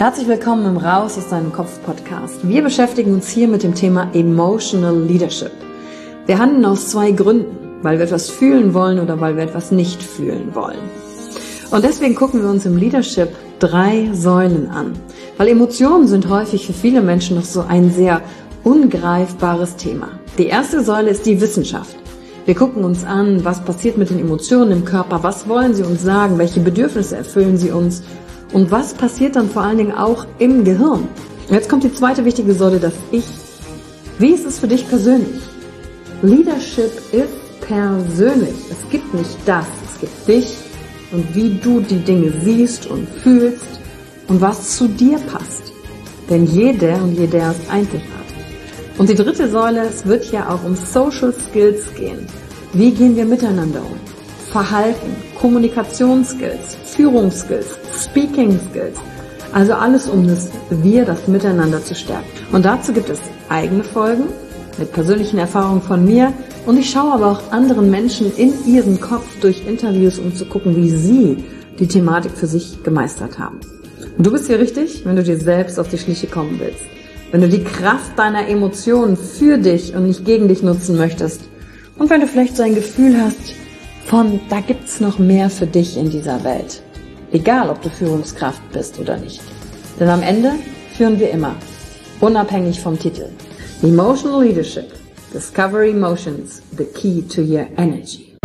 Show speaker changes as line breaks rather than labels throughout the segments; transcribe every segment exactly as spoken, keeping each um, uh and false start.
Herzlich willkommen im Raus aus deinem Kopf Podcast. Wir beschäftigen uns hier mit dem Thema Emotional Leadership. Wir handeln aus zwei Gründen, weil wir etwas fühlen wollen oder weil wir etwas nicht fühlen wollen. Und deswegen gucken wir uns im Leadership drei Säulen an, weil Emotionen sind häufig für viele Menschen noch so ein sehr ungreifbares Thema. Die erste Säule ist die Wissenschaft. Wir gucken uns an, was passiert mit den Emotionen im Körper, was wollen sie uns sagen, welche Bedürfnisse erfüllen sie uns und was passiert dann vor allen Dingen auch im Gehirn. Und jetzt kommt die zweite wichtige Säule, das Ich. Wie ist es für dich persönlich? Leadership ist persönlich. Es gibt nicht das, es gibt dich und wie du die Dinge siehst und fühlst und was zu dir passt. Denn jeder und jeder ist einzigartig. Und die dritte Säule, es wird ja auch um Social Skills gehen. Wie gehen wir miteinander um? Verhalten, Kommunikationsskills, Führungsskills, Speaking Skills. Also alles, um das Wir, das Miteinander zu stärken. Und dazu gibt es eigene Folgen mit persönlichen Erfahrungen von mir. Und ich schaue aber auch anderen Menschen in ihren Kopf durch Interviews, um zu gucken, wie sie die Thematik für sich gemeistert haben. Und du bist hier richtig, wenn du dir selbst auf die Schliche kommen willst. Wenn du die Kraft deiner Emotionen für dich und nicht gegen dich nutzen möchtest. Und wenn du vielleicht so ein Gefühl hast von, da gibt's noch mehr für dich in dieser Welt. Egal, ob du Führungskraft bist oder nicht. Denn am Ende führen wir immer, unabhängig vom Titel. Emotional Leadership. Discover Emotions, the key to your energy.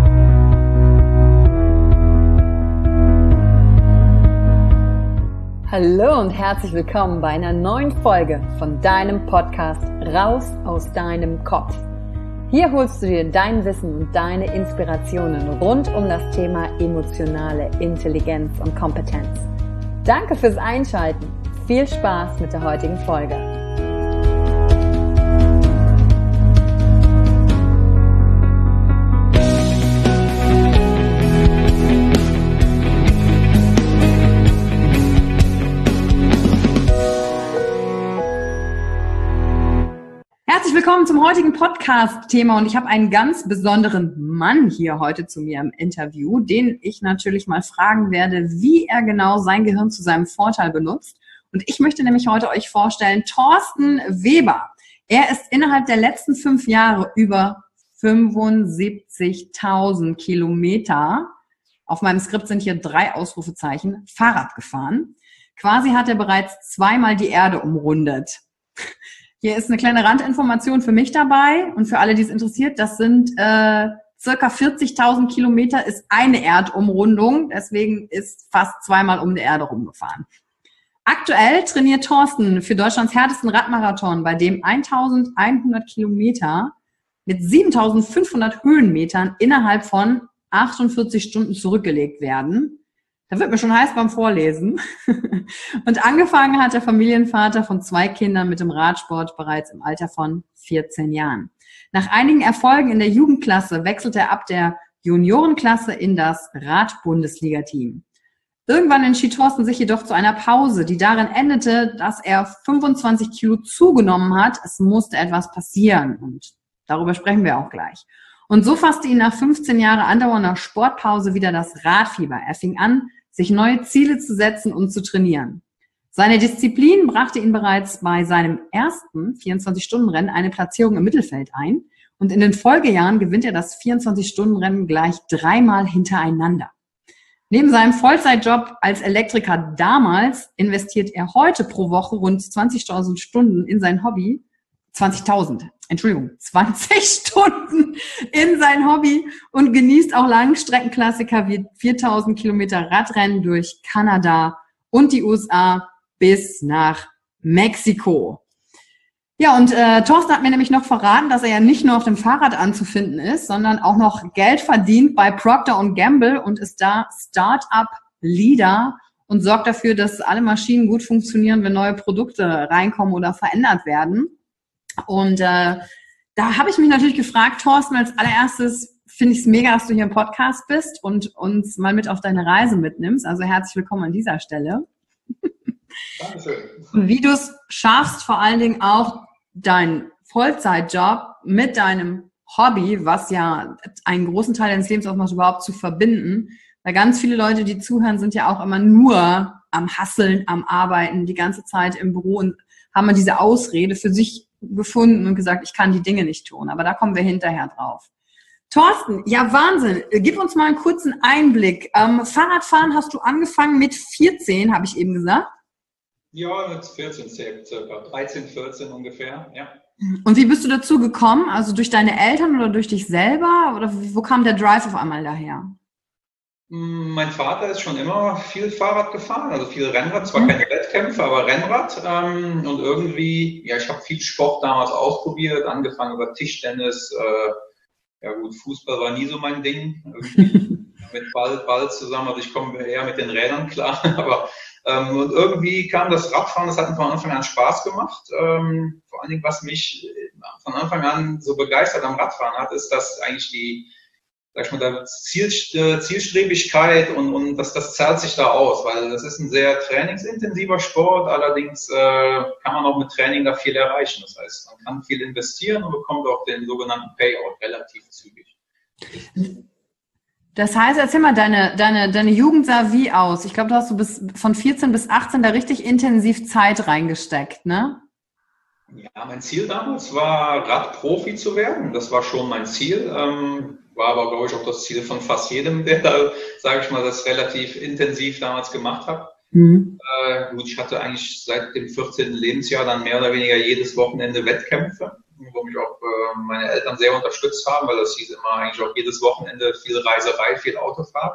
Hallo und herzlich willkommen bei einer neuen Folge von deinem Podcast Raus aus deinem Kopf. Hier holst du dir dein Wissen und deine Inspirationen rund um das Thema emotionale Intelligenz und Kompetenz. Danke fürs Einschalten. Viel Spaß mit der heutigen Folge. Herzlich willkommen zum heutigen Podcast-Thema und ich habe einen ganz besonderen Mann hier heute zu mir im Interview, den ich natürlich mal fragen werde, wie er genau sein Gehirn zu seinem Vorteil benutzt. Und ich möchte nämlich heute euch vorstellen, Thorsten Weber. Er ist innerhalb der letzten fünf Jahre über fünfundsiebzigtausend Kilometer, auf meinem Skript sind hier drei Ausrufezeichen, Fahrrad gefahren. Quasi hat er bereits zweimal die Erde umrundet. Hier ist eine kleine Randinformation für mich dabei und für alle, die es interessiert. Das sind äh, circa vierzigtausend Kilometer, ist eine Erdumrundung. Deswegen ist fast zweimal um die Erde rumgefahren. Aktuell trainiert Thorsten für Deutschlands härtesten Radmarathon, bei dem eintausendeinhundert Kilometer mit siebentausendfünfhundert Höhenmetern innerhalb von achtundvierzig Stunden zurückgelegt werden. Da wird mir schon heiß beim Vorlesen. Und angefangen hat der Familienvater von zwei Kindern mit dem Radsport bereits im Alter von vierzehn Jahren. Nach einigen Erfolgen in der Jugendklasse wechselte er ab der Juniorenklasse in das Rad-Bundesliga-Team. Irgendwann entschied Thorsten sich jedoch zu einer Pause, die darin endete, dass er fünfundzwanzig Kilo zugenommen hat. Es musste etwas passieren und darüber sprechen wir auch gleich. Und so fasste ihn nach fünfzehn Jahren andauernder Sportpause wieder das Radfieber. Er fing an, sich neue Ziele zu setzen und zu trainieren. Seine Disziplin brachte ihn bereits bei seinem ersten vierundzwanzig-Stunden-Rennen eine Platzierung im Mittelfeld ein. Und in den Folgejahren gewinnt er das vierundzwanzig-Stunden-Rennen gleich dreimal hintereinander. Neben seinem Vollzeitjob als Elektriker damals investiert er heute pro Woche rund zwanzigtausend Stunden in sein Hobby. zwanzigtausend, Entschuldigung, zwanzig Stunden in sein Hobby und genießt auch Langstreckenklassiker wie viertausend Kilometer Radrennen durch Kanada und die U S A bis nach Mexiko. Ja, und äh, Thorsten hat mir nämlich noch verraten, dass er ja nicht nur auf dem Fahrrad anzufinden ist, sondern auch noch Geld verdient bei Procter und Gamble und ist da Start-up-Leader und sorgt dafür, dass alle Maschinen gut funktionieren, wenn neue Produkte reinkommen oder verändert werden. Und äh, da habe ich mich natürlich gefragt, Thorsten, als allererstes finde ich es mega, dass du hier im Podcast bist und uns mal mit auf deine Reise mitnimmst. Also herzlich willkommen an dieser Stelle.
Dankeschön.
Und wie du es schaffst, vor allen Dingen auch deinen Vollzeitjob mit deinem Hobby, was ja einen großen Teil deines Lebens ausmacht, überhaupt zu verbinden. Weil ganz viele Leute, die zuhören, sind ja auch immer nur am Hasseln, am Arbeiten, die ganze Zeit im Büro und haben wir diese Ausrede für sich gefunden und gesagt, ich kann die Dinge nicht tun. Aber da kommen wir hinterher drauf. Thorsten, ja Wahnsinn. Gib uns mal einen kurzen Einblick. Ähm, Fahrradfahren hast du angefangen mit vierzehn, habe ich eben gesagt.
Ja, mit vierzehn, circa dreizehn, vierzehn ungefähr, ja.
Und wie bist du dazu gekommen? Also durch deine Eltern oder durch dich selber? Oder wo kam der Drive auf einmal daher?
Mein Vater ist schon immer viel Fahrrad gefahren, also viel Rennrad, zwar keine Wettkämpfe, aber Rennrad. Ähm, und irgendwie, ja, ich habe viel Sport damals ausprobiert, angefangen über Tischtennis. Äh, ja gut, Fußball war nie so mein Ding. Irgendwie mit Ball, Ball zusammen, also ich komme eher mit den Rädern klar. aber ähm, und irgendwie kam das Radfahren, das hat mir von Anfang an Spaß gemacht. Ähm, vor allen Dingen, was mich von Anfang an so begeistert am Radfahren hat, ist, dass eigentlich die sag ich mal, da Ziel, Zielstrebigkeit und, und das, das zahlt sich da aus, weil das ist ein sehr trainingsintensiver Sport, allerdings äh, kann man auch mit Training da viel erreichen. Das heißt, man kann viel investieren und bekommt auch den sogenannten Payout relativ zügig.
Das heißt, erzähl mal, deine, deine, deine Jugend sah wie aus? Ich glaube, du hast du bis, von vierzehn bis achtzehn da richtig intensiv Zeit reingesteckt, ne?
Ja, mein Ziel damals war, Radprofi zu werden. Das war schon mein Ziel. Ähm, war aber, glaube ich, auch das Ziel von fast jedem, der da, sage ich mal, das relativ intensiv damals gemacht hat. Mhm. Äh, gut, ich hatte eigentlich seit dem vierzehnten Lebensjahr dann mehr oder weniger jedes Wochenende Wettkämpfe, wo mich auch äh, meine Eltern sehr unterstützt haben, weil das hieß immer eigentlich auch jedes Wochenende viel Reiserei, viel Autofahrt.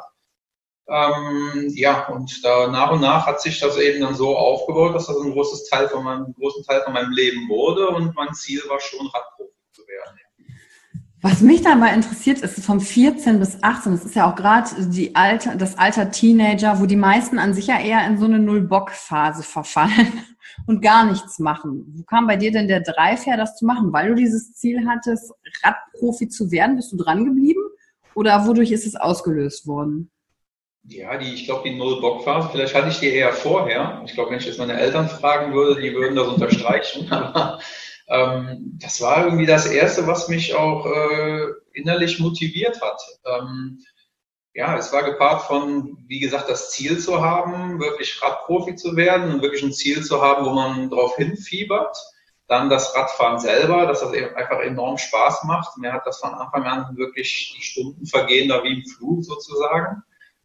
Ähm, ja, und da nach und nach hat sich das eben dann so aufgebaut, dass das ein großes Teil von meinem, großen Teil von meinem Leben wurde und mein Ziel war schon, Radprofi zu werden.
Was mich da mal interessiert, ist von vierzehn bis achtzehn, das ist ja auch gerade die Alter, das Alter Teenager, wo die meisten an sich ja eher in so eine Null-Bock-Phase verfallen und gar nichts machen. Wo kam bei dir denn der Drive her, das zu machen? Weil du dieses Ziel hattest, Radprofi zu werden, bist du dran geblieben? Oder wodurch ist es ausgelöst worden?
Ja, die, ich glaube, die Null-Bock-Phase, vielleicht hatte ich die eher vorher. Ich glaube, wenn ich jetzt meine Eltern fragen würde, die würden das unterstreichen. Aber ähm, das war irgendwie das Erste, was mich auch äh, innerlich motiviert hat. Ähm, ja, es war gepaart von, wie gesagt, das Ziel zu haben, wirklich Radprofi zu werden und wirklich ein Ziel zu haben, wo man drauf hinfiebert. Dann das Radfahren selber, dass das eben einfach enorm Spaß macht. Mir hat das von Anfang an wirklich die Stunden vergehen, da wie im Flug sozusagen.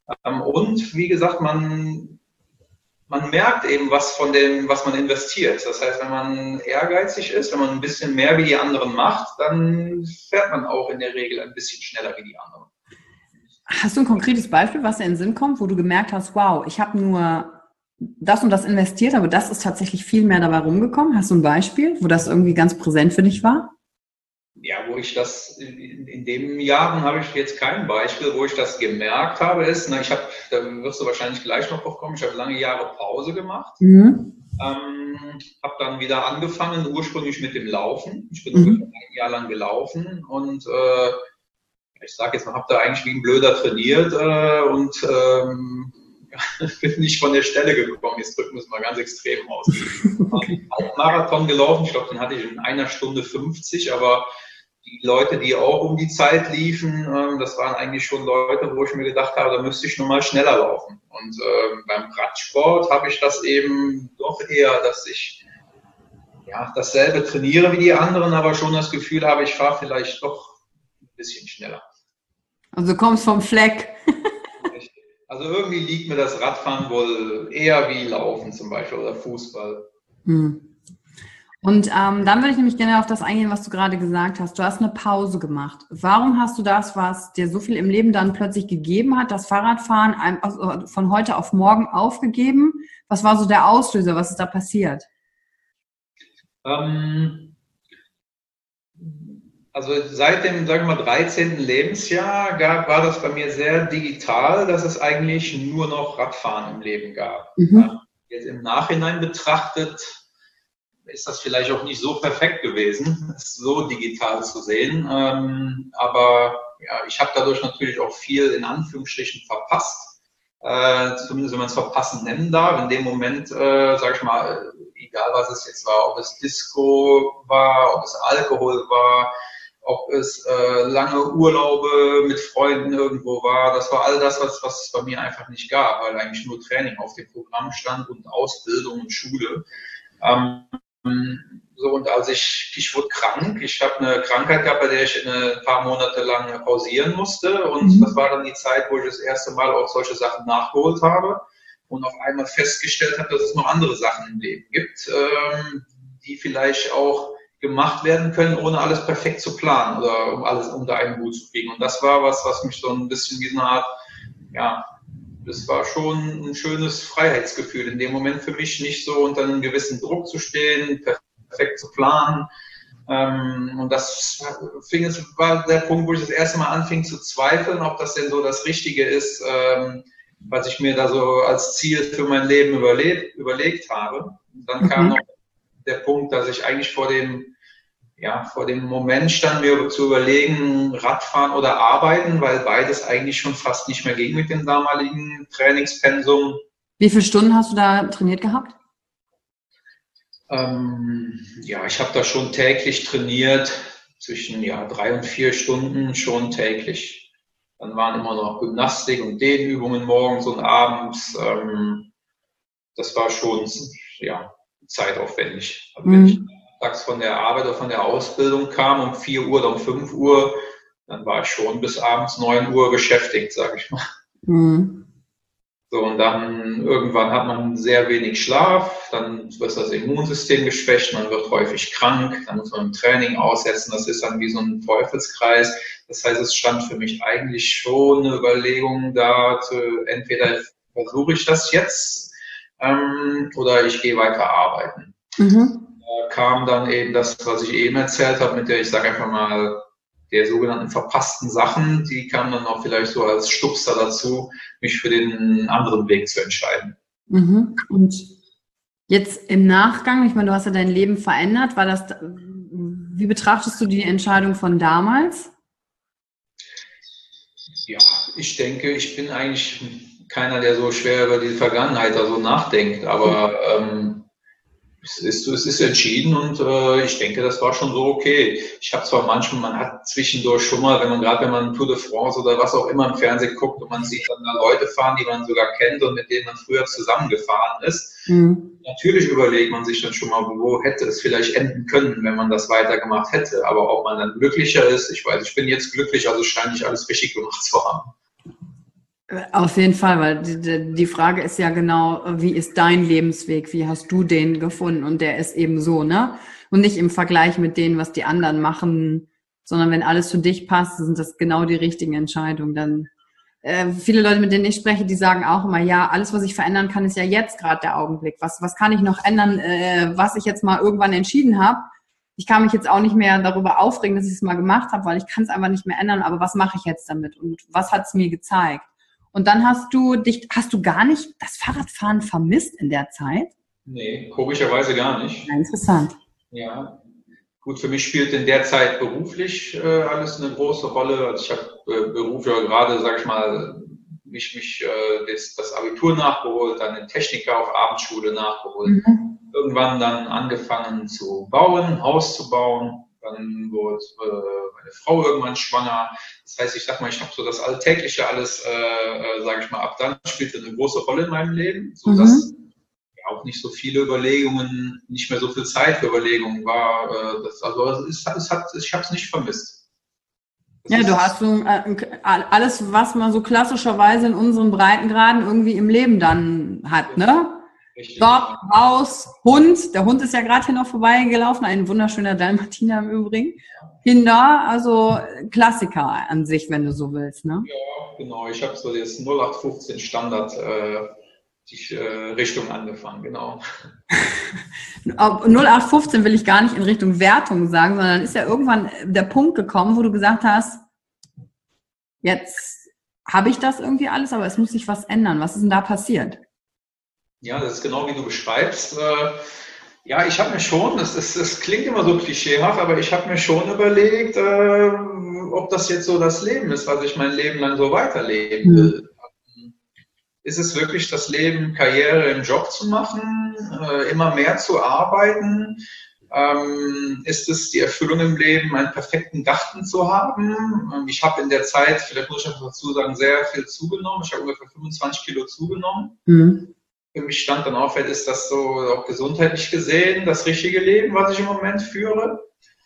Und wie gesagt, man, man merkt eben was von dem, was man investiert. Das heißt, wenn man ehrgeizig ist, wenn man ein bisschen mehr wie die anderen macht, dann fährt man auch in der Regel ein bisschen schneller wie die anderen.
Hast du ein konkretes Beispiel, was dir in den Sinn kommt, wo du gemerkt hast, wow, ich habe nur das und das investiert, aber das ist tatsächlich viel mehr dabei rumgekommen? Hast du ein Beispiel, wo das irgendwie ganz präsent für dich war?
Ja, wo ich das, in, in den Jahren habe ich jetzt kein Beispiel, wo ich das gemerkt habe, ist, na, ich habe, da wirst du wahrscheinlich gleich noch drauf kommen, ich habe lange Jahre Pause gemacht, mhm. ähm, habe dann wieder angefangen, ursprünglich mit dem Laufen. Ich bin mhm. ungefähr ein Jahr lang gelaufen und äh, ich sage jetzt mal, habe da eigentlich wie ein Blöder trainiert äh, und ähm, bin nicht von der Stelle gekommen. Jetzt drücken wir es mal ganz extrem aus. Ich bin auch Marathon gelaufen, ich glaube, den hatte ich in einer Stunde fünfzig, aber die Leute, die auch um die Zeit liefen, ähm, das waren eigentlich schon Leute, wo ich mir gedacht habe, da müsste ich noch mal schneller laufen. Und ähm, beim Radsport habe ich das eben doch eher, dass ich ja dasselbe trainiere wie die anderen, aber schon das Gefühl habe, ich fahre vielleicht doch ein bisschen schneller.
Also du kommst vom Fleck.
Also irgendwie liegt mir das Radfahren wohl eher wie Laufen zum Beispiel oder Fußball.
Hm. Und ähm, dann würde ich nämlich gerne auf das eingehen, was du gerade gesagt hast. Du hast eine Pause gemacht. Warum hast du das, was dir so viel im Leben dann plötzlich gegeben hat, das Fahrradfahren also von heute auf morgen aufgegeben? Was war so der Auslöser? Was ist da passiert?
Ähm, also seit dem, sagen wir mal, dreizehnten Lebensjahr gab, war das bei mir sehr digital, dass es eigentlich nur noch Radfahren im Leben gab. Mhm. Jetzt im Nachhinein betrachtet, ist das vielleicht auch nicht so perfekt gewesen, es so digital zu sehen. Ähm, aber ja, ich habe dadurch natürlich auch viel in Anführungsstrichen verpasst. Äh, zumindest wenn man es verpassen nennen darf. In dem Moment, äh, sage ich mal, egal was es jetzt war, ob es Disco war, ob es Alkohol war, ob es äh, lange Urlaube mit Freunden irgendwo war. Das war all das, was, was es bei mir einfach nicht gab, weil eigentlich nur Training auf dem Programm stand und Ausbildung und Schule. Ähm, so, und als ich, ich wurde krank, ich habe eine Krankheit gehabt, bei der ich ein paar Monate lang pausieren musste, und mhm. das war dann die Zeit, wo ich das erste Mal auch solche Sachen nachgeholt habe und auf einmal festgestellt habe, dass es noch andere Sachen im Leben gibt, ähm, die vielleicht auch gemacht werden können, ohne alles perfekt zu planen oder um alles unter einen Hut zu kriegen. Und das war was, was mich so ein bisschen wie eine Art, ja, das war schon ein schönes Freiheitsgefühl in dem Moment für mich, nicht so unter einem gewissen Druck zu stehen, perfekt zu planen. Und das fing, es war der Punkt, wo ich das erste Mal anfing zu zweifeln, ob das denn so das Richtige ist, was ich mir da so als Ziel für mein Leben überlebt, überlegt habe. Und dann mhm. kam noch der Punkt, dass ich eigentlich vor dem Ja, vor dem Moment stand, mir zu überlegen, Radfahren oder Arbeiten, weil beides eigentlich schon fast nicht mehr ging mit dem damaligen Trainingspensum.
Wie viele Stunden hast du da trainiert gehabt?
Ähm, ja, ich habe da schon täglich trainiert, zwischen ja, drei und vier Stunden schon täglich. Dann waren immer noch Gymnastik und Dehnübungen morgens und abends. Ähm, das war schon ja, zeitaufwendig. Also, mhm. wenn ich tags von der Arbeit oder von der Ausbildung kam um vier Uhr oder um fünf Uhr, dann war ich schon bis abends neun Uhr beschäftigt, sage ich mal. Mhm. So, und dann irgendwann hat man sehr wenig Schlaf, dann wird das Immunsystem geschwächt, man wird häufig krank, dann muss man im Training aussetzen, das ist dann wie so ein Teufelskreis. Das heißt, es stand für mich eigentlich schon eine Überlegung da, zu, entweder versuche ich das jetzt ähm, oder ich gehe weiter arbeiten. Mhm. Kam dann eben das, was ich eben erzählt habe, mit der, ich sage einfach mal, der sogenannten verpassten Sachen, die kamen dann auch vielleicht so als Stupser dazu, mich für den anderen Weg zu entscheiden.
Mhm. Und jetzt im Nachgang, ich meine, du hast ja dein Leben verändert, war das, wie betrachtest du die Entscheidung von damals?
Ja, ich denke, ich bin eigentlich keiner, der so schwer über die Vergangenheit also nachdenkt, aber ähm, Es ist, es ist entschieden und äh, ich denke, das war schon so okay. Ich habe zwar manchmal, man hat zwischendurch schon mal, wenn man gerade wenn man Tour de France oder was auch immer im Fernsehen guckt und man sieht dann da Leute fahren, die man sogar kennt und mit denen man früher zusammengefahren ist. Mhm. Natürlich überlegt man sich dann schon mal, wo hätte es vielleicht enden können, wenn man das weitergemacht hätte. Aber ob man dann glücklicher ist, ich weiß, ich bin jetzt glücklich, also scheine ich alles richtig gemacht zu haben.
Auf jeden Fall, weil die, die Frage ist ja genau, wie ist dein Lebensweg, wie hast du den gefunden, und der ist eben so, ne? Und nicht im Vergleich mit denen, was die anderen machen, sondern wenn alles für dich passt, sind das genau die richtigen Entscheidungen. Dann äh, viele Leute, mit denen ich spreche, die sagen auch immer, ja, alles, was ich verändern kann, ist ja jetzt gerade der Augenblick. Was, was kann ich noch ändern, äh, was ich jetzt mal irgendwann entschieden habe? Ich kann mich jetzt auch nicht mehr darüber aufregen, dass ich es mal gemacht habe, weil ich kann es einfach nicht mehr ändern, aber was mache ich jetzt damit und was hat es mir gezeigt? Und dann hast du dich, hast du gar nicht das Fahrradfahren vermisst in der Zeit?
Nee, komischerweise gar nicht.
Ja, interessant.
Ja, gut, für mich spielt in der Zeit beruflich äh, alles eine große Rolle. Also ich habe äh, beruflich gerade, sag ich mal, mich, mich äh, das, das Abitur nachgeholt, dann den Techniker auf Abendschule nachgeholt. Mhm. Irgendwann dann angefangen zu bauen, Haus zu bauen. Dann wurde äh, meine Frau irgendwann schwanger. Das heißt, ich sag mal, ich habe so das Alltägliche alles, äh, sage ich mal, ab dann spielte eine große Rolle in meinem Leben, sodass mhm. ja auch nicht so viele Überlegungen, nicht mehr so viel Zeit für Überlegungen war. Äh, das, also es, es hat, ich habe es nicht vermisst. Das
ja, du hast so äh, alles, was man so klassischerweise in unseren Breitengraden irgendwie im Leben dann hat, ne? Job, Haus, Hund. Der Hund ist ja gerade hier noch vorbeigelaufen. Ein wunderschöner Dalmatiner im Übrigen. Kinder, also Klassiker an sich, wenn du so willst, ne?
Ja, genau. Ich habe so das null acht fünfzehn Standard äh, die äh, Richtung angefangen, genau.
null acht fünfzehn will ich gar nicht in Richtung Wertung sagen, sondern ist ja irgendwann der Punkt gekommen, wo du gesagt hast, jetzt habe ich das irgendwie alles, aber es muss sich was ändern. Was ist denn da passiert?
Ja, das ist genau wie du beschreibst. Ja, ich habe mir schon, das, das, das klingt immer so klischeehaft, aber ich habe mir schon überlegt, äh, ob das jetzt so das Leben ist, was ich mein Leben lang so weiterleben will. Mhm. Ist es wirklich das Leben, Karriere im Job zu machen, äh, immer mehr zu arbeiten? Ähm, ist es die Erfüllung im Leben, einen perfekten Garten zu haben? Ähm, ich habe in der Zeit, vielleicht muss ich noch dazu sagen, sehr viel zugenommen. Ich habe ungefähr fünfundzwanzig Kilo zugenommen. Mhm. Für mich stand dann auf, ist das so auch gesundheitlich gesehen das richtige Leben, was ich im Moment führe?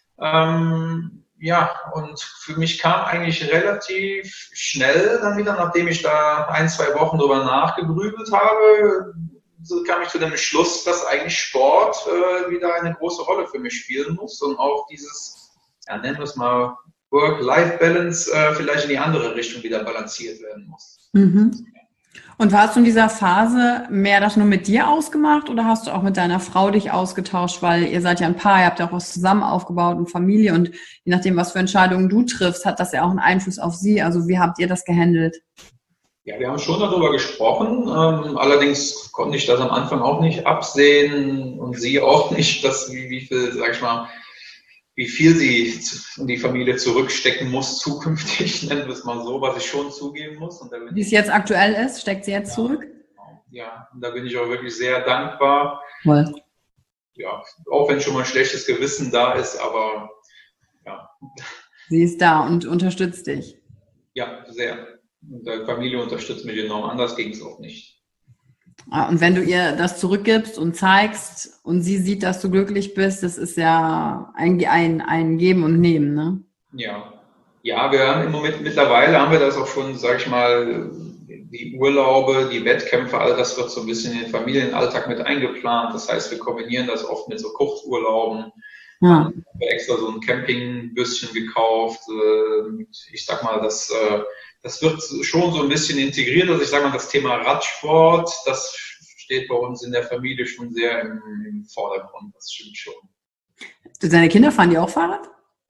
Ähm, ja, und für mich kam eigentlich relativ schnell dann wieder, nachdem ich da ein, zwei Wochen drüber nachgegrübelt habe, so kam ich zu dem Schluss, dass eigentlich Sport äh, wieder eine große Rolle für mich spielen muss und auch dieses, ja, nennen wir es mal, Work-Life-Balance äh, vielleicht in die andere Richtung wieder balanciert werden muss.
Mhm. Und warst du in dieser Phase mehr das nur mit dir ausgemacht oder hast du auch mit deiner Frau dich ausgetauscht, weil ihr seid ja ein Paar, ihr habt ja auch was zusammen aufgebaut und Familie und je nachdem, was für Entscheidungen du triffst, hat das ja auch einen Einfluss auf sie. Also wie habt ihr das gehandelt?
Ja, wir haben schon darüber gesprochen, ähm, allerdings konnte ich das am Anfang auch nicht absehen und sie auch nicht, dass wie, wie viel, sag ich mal, wie viel sie in die Familie zurückstecken muss zukünftig, nennen wir es mal so, was ich schon zugeben muss. Und da
wie es jetzt aktuell ist, steckt sie jetzt
ja,
zurück?
Ja, und da bin ich auch wirklich sehr dankbar.
Voll.
Ja, auch wenn schon mal ein schlechtes Gewissen da ist, aber ja.
Sie ist da und unterstützt dich.
Ja, sehr. Und die Familie unterstützt mich enorm, anders ging es auch nicht.
Und wenn du ihr das zurückgibst und zeigst und sie sieht, dass du glücklich bist, das ist ja ein, ein, ein Geben und Nehmen, ne?
Ja. Ja, wir haben im Moment, mittlerweile haben wir das auch schon, sag ich mal, die Urlaube, die Wettkämpfe, all das wird so ein bisschen in den Familienalltag mit eingeplant. Das heißt, wir kombinieren das oft mit so Kurzurlauben. Ja. Haben wir extra so ein Campingbüsschen gekauft. Ich sag mal, das, das wird schon so ein bisschen integriert. Also ich sag mal, das Thema Radsport, das steht bei uns in der Familie schon sehr im, im Vordergrund. Das stimmt schon.
Deine Kinder fahren die auch Fahrrad?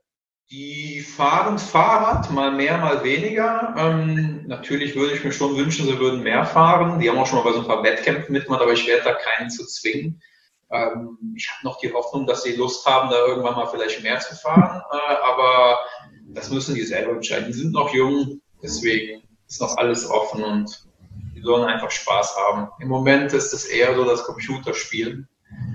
Die fahren Fahrrad, mal mehr, mal weniger. Ähm, natürlich würde ich mir schon wünschen, sie würden mehr fahren. Die haben auch schon mal bei so ein paar Wettkämpfen mitgemacht, aber ich werde da keinen zu zwingen. Ähm, ich habe noch die Hoffnung, dass sie Lust haben, da irgendwann mal vielleicht mehr zu fahren. Äh, aber das müssen die selber entscheiden. Die sind noch jung, deswegen ist noch alles offen und die sollen einfach Spaß haben. Im Moment ist es eher so das Computerspielen.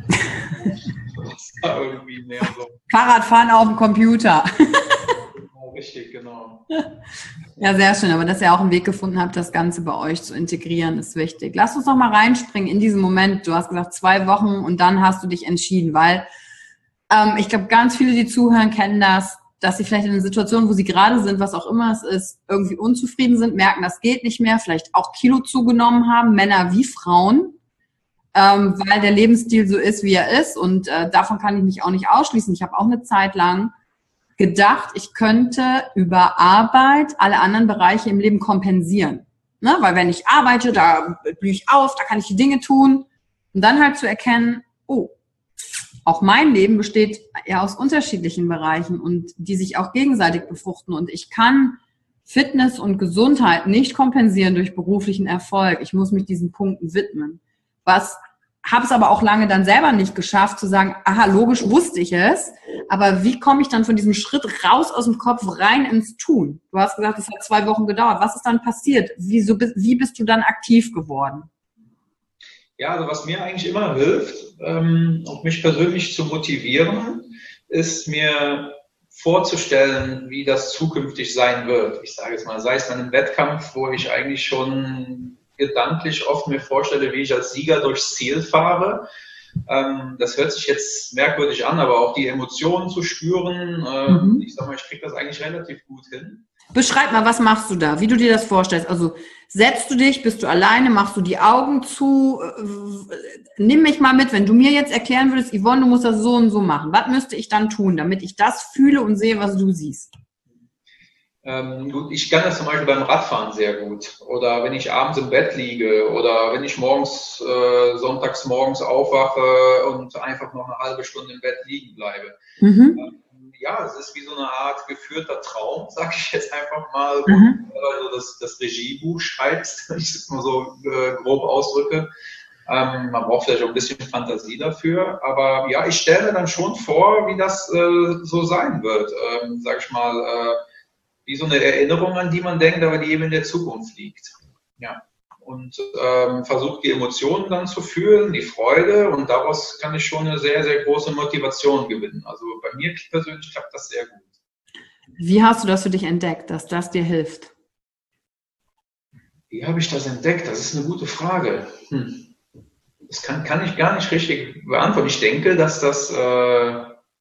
Irgendwie mehr so.
Fahrradfahren auf dem Computer.
Richtig, genau.
Ja, sehr schön. Aber dass ihr auch einen Weg gefunden habt, das Ganze bei euch zu integrieren, ist wichtig. Lass uns noch mal reinspringen in diesen Moment. Du hast gesagt, zwei Wochen und dann hast du dich entschieden, weil ähm, ich glaube, ganz viele, die zuhören, kennen das, dass sie vielleicht in einer Situation, wo sie gerade sind, was auch immer es ist, irgendwie unzufrieden sind, merken, das geht nicht mehr, vielleicht auch Kilo zugenommen haben, Männer wie Frauen. Ähm, weil der Lebensstil so ist, wie er ist und äh, davon kann ich mich auch nicht ausschließen. Ich habe auch eine Zeit lang gedacht, ich könnte über Arbeit alle anderen Bereiche im Leben kompensieren. Ne? Weil wenn ich arbeite, da blühe ich auf, da kann ich die Dinge tun und dann halt zu erkennen, oh, auch mein Leben besteht ja aus unterschiedlichen Bereichen und die sich auch gegenseitig befruchten und ich kann Fitness und Gesundheit nicht kompensieren durch beruflichen Erfolg. Ich muss mich diesen Punkten widmen. Was habe es aber auch lange dann selber nicht geschafft, zu sagen, aha, logisch wusste ich es, aber wie komme ich dann von diesem Schritt raus aus dem Kopf rein ins Tun? Du hast gesagt, es hat zwei Wochen gedauert. Was ist dann passiert? Wieso, wie bist du dann aktiv geworden?
Ja, also was mir eigentlich immer hilft, ähm, auch mich persönlich zu motivieren, ist mir vorzustellen, wie das zukünftig sein wird. Ich sage jetzt mal, sei es dann im Wettkampf, wo ich eigentlich schon gedanklich oft mir vorstelle, wie ich als Sieger durchs Ziel fahre. Ähm, das hört sich jetzt merkwürdig an, aber auch die Emotionen zu spüren, ähm, mhm. ich sag mal, ich kriege das eigentlich relativ gut hin.
Beschreib mal, was machst du da, wie du dir das vorstellst? Also setzt du dich, bist du alleine, machst du die Augen zu? Nimm mich mal mit, wenn du mir jetzt erklären würdest, Yvonne, du musst das so und so machen. Was müsste ich dann tun, damit ich das fühle und sehe, was du siehst?
Ähm, gut, ich kann das zum Beispiel beim Radfahren sehr gut. Oder wenn ich abends im Bett liege oder wenn ich morgens, äh, sonntags morgens aufwache und einfach noch eine halbe Stunde im Bett liegen bleibe. Mhm. Ähm, ja, es ist wie so eine Art geführter Traum, sage ich jetzt einfach mal, wo mhm. du also das, das Regiebuch schreibst, wenn ich es mal so äh, grob ausdrücke. Ähm, man braucht vielleicht auch ein bisschen Fantasie dafür. Aber ja, ich stelle mir dann schon vor, wie das äh, so sein wird. Ähm, sag ich mal, äh, wie so eine Erinnerung, an die man denkt, aber die eben in der Zukunft liegt. Ja. und ähm, versuche die Emotionen dann zu fühlen, die Freude, und daraus kann ich schon eine sehr, sehr große Motivation gewinnen. Also bei mir persönlich klappt das sehr gut.
Wie hast du das für dich entdeckt, dass das dir hilft?
Wie habe ich das entdeckt? Das ist eine gute Frage. Hm. Das kann, kann ich gar nicht richtig beantworten. Ich denke, dass das, äh,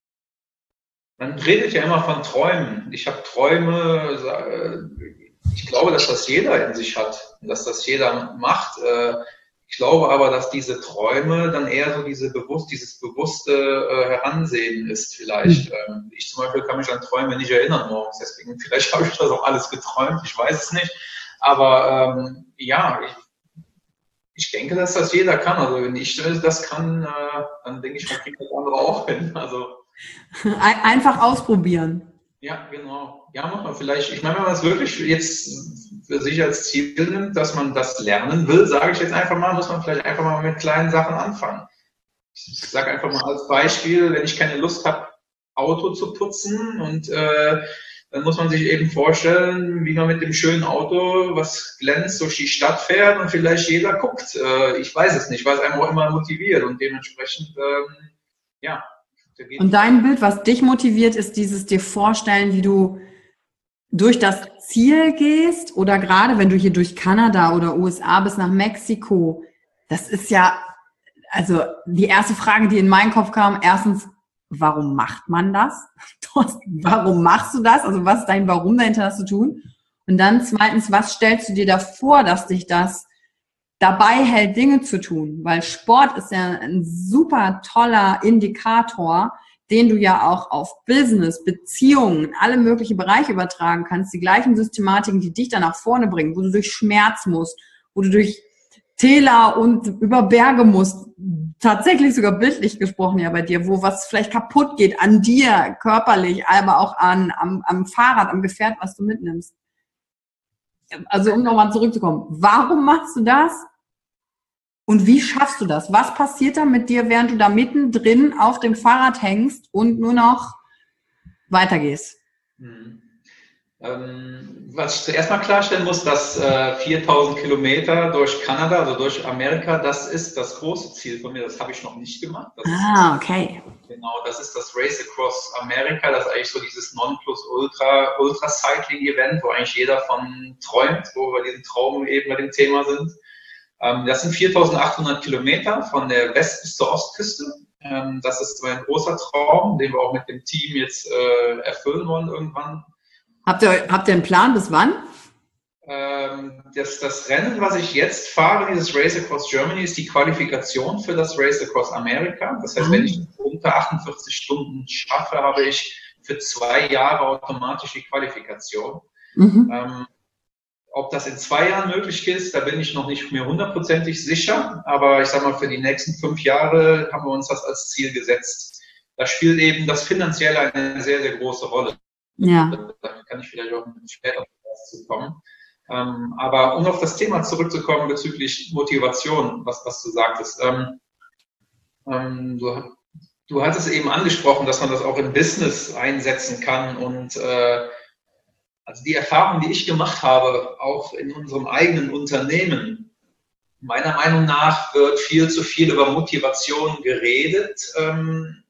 man redet ja immer von Träumen. Ich habe Träume, ich glaube, dass das jeder in sich hat, dass das jeder macht. Ich glaube aber, dass diese Träume dann eher so diese bewusst, dieses bewusste Heransehen ist vielleicht. Mhm. Ich zum Beispiel kann mich an Träume nicht erinnern morgens, deswegen vielleicht habe ich das auch alles geträumt, ich weiß es nicht. Aber ähm, ja, ich, ich denke, dass das jeder kann. Also wenn ich das kann, äh, dann denke ich, man kriegt das andere auch hin. Also
einfach ausprobieren.
Ja, genau. Ja, muss man vielleicht, ich meine, wenn man es wirklich jetzt für sich als Ziel nimmt, dass man das lernen will, sage ich jetzt einfach mal, muss man vielleicht einfach mal mit kleinen Sachen anfangen. Ich sage einfach mal als Beispiel, wenn ich keine Lust habe, Auto zu putzen, und äh, dann muss man sich eben vorstellen, wie man mit dem schönen Auto, was glänzt, durch die Stadt fährt, und vielleicht jeder guckt. Äh, ich weiß es nicht, weil es einem auch immer motiviert, und dementsprechend, ähm, ja.
Und dein Bild, was dich motiviert, ist dieses dir vorstellen, wie du durch das Ziel gehst, oder gerade wenn du hier durch Kanada oder U S A bis nach Mexiko. Das ist ja, also die erste Frage, die in meinen Kopf kam, erstens, warum macht man das? Warum machst du das? Also was ist dein Warum dahinter, das zu tun? Und dann zweitens, was stellst du dir da vor, dass dich das dabei hält, Dinge zu tun? Weil Sport ist ja ein super toller Indikator, den du ja auch auf Business, Beziehungen, alle möglichen Bereiche übertragen kannst. Die gleichen Systematiken, die dich dann nach vorne bringen, wo du durch Schmerz musst, wo du durch Täler und über Berge musst, tatsächlich sogar bildlich gesprochen ja bei dir, wo was vielleicht kaputt geht an dir, körperlich, aber auch an am, am Fahrrad, am Gefährt, was du mitnimmst. Also um nochmal zurückzukommen, warum machst du das? Und wie schaffst du das? Was passiert da mit dir, während du da mittendrin auf dem Fahrrad hängst und nur noch weitergehst?
Hm. Ähm, was ich zuerst mal klarstellen muss, dass äh, viertausend Kilometer durch Kanada, also durch Amerika, das ist das große Ziel von mir. Das habe ich noch nicht gemacht. Das
ah, okay.
Ist, genau, das ist das Race Across America. Das ist eigentlich so dieses Nonplusultra Ultra Cycling Event, wo eigentlich jeder von träumt, wo wir diesen Traum eben bei dem Thema sind. Ähm, das sind viertausendachthundert Kilometer von der West- bis zur Ostküste. Ähm, das ist ein großer Traum, den wir auch mit dem Team jetzt äh, erfüllen wollen irgendwann.
Habt ihr, habt ihr einen Plan, bis wann?
Ähm, das, das Rennen, was ich jetzt fahre, dieses Race Across Germany, ist die Qualifikation für das Race Across America. Das heißt, mhm. wenn ich unter achtundvierzig Stunden schaffe, habe ich für zwei Jahre automatisch die Qualifikation. Mhm. Ähm, ob das in zwei Jahren möglich ist, da bin ich noch nicht mehr hundertprozentig sicher. Aber ich sage mal, für die nächsten fünf Jahre haben wir uns das als Ziel gesetzt. Da spielt eben das Finanzielle eine sehr, sehr große Rolle.
Ja.
Da kann ich vielleicht auch später dazu kommen. Ähm, aber um auf das Thema zurückzukommen bezüglich Motivation, was, was du sagtest. Ähm, ähm, du, du hattest eben angesprochen, dass man das auch im Business einsetzen kann. Und äh, also die Erfahrung, die ich gemacht habe, auch in unserem eigenen Unternehmen, meiner Meinung nach wird viel zu viel über Motivation geredet. Ähm,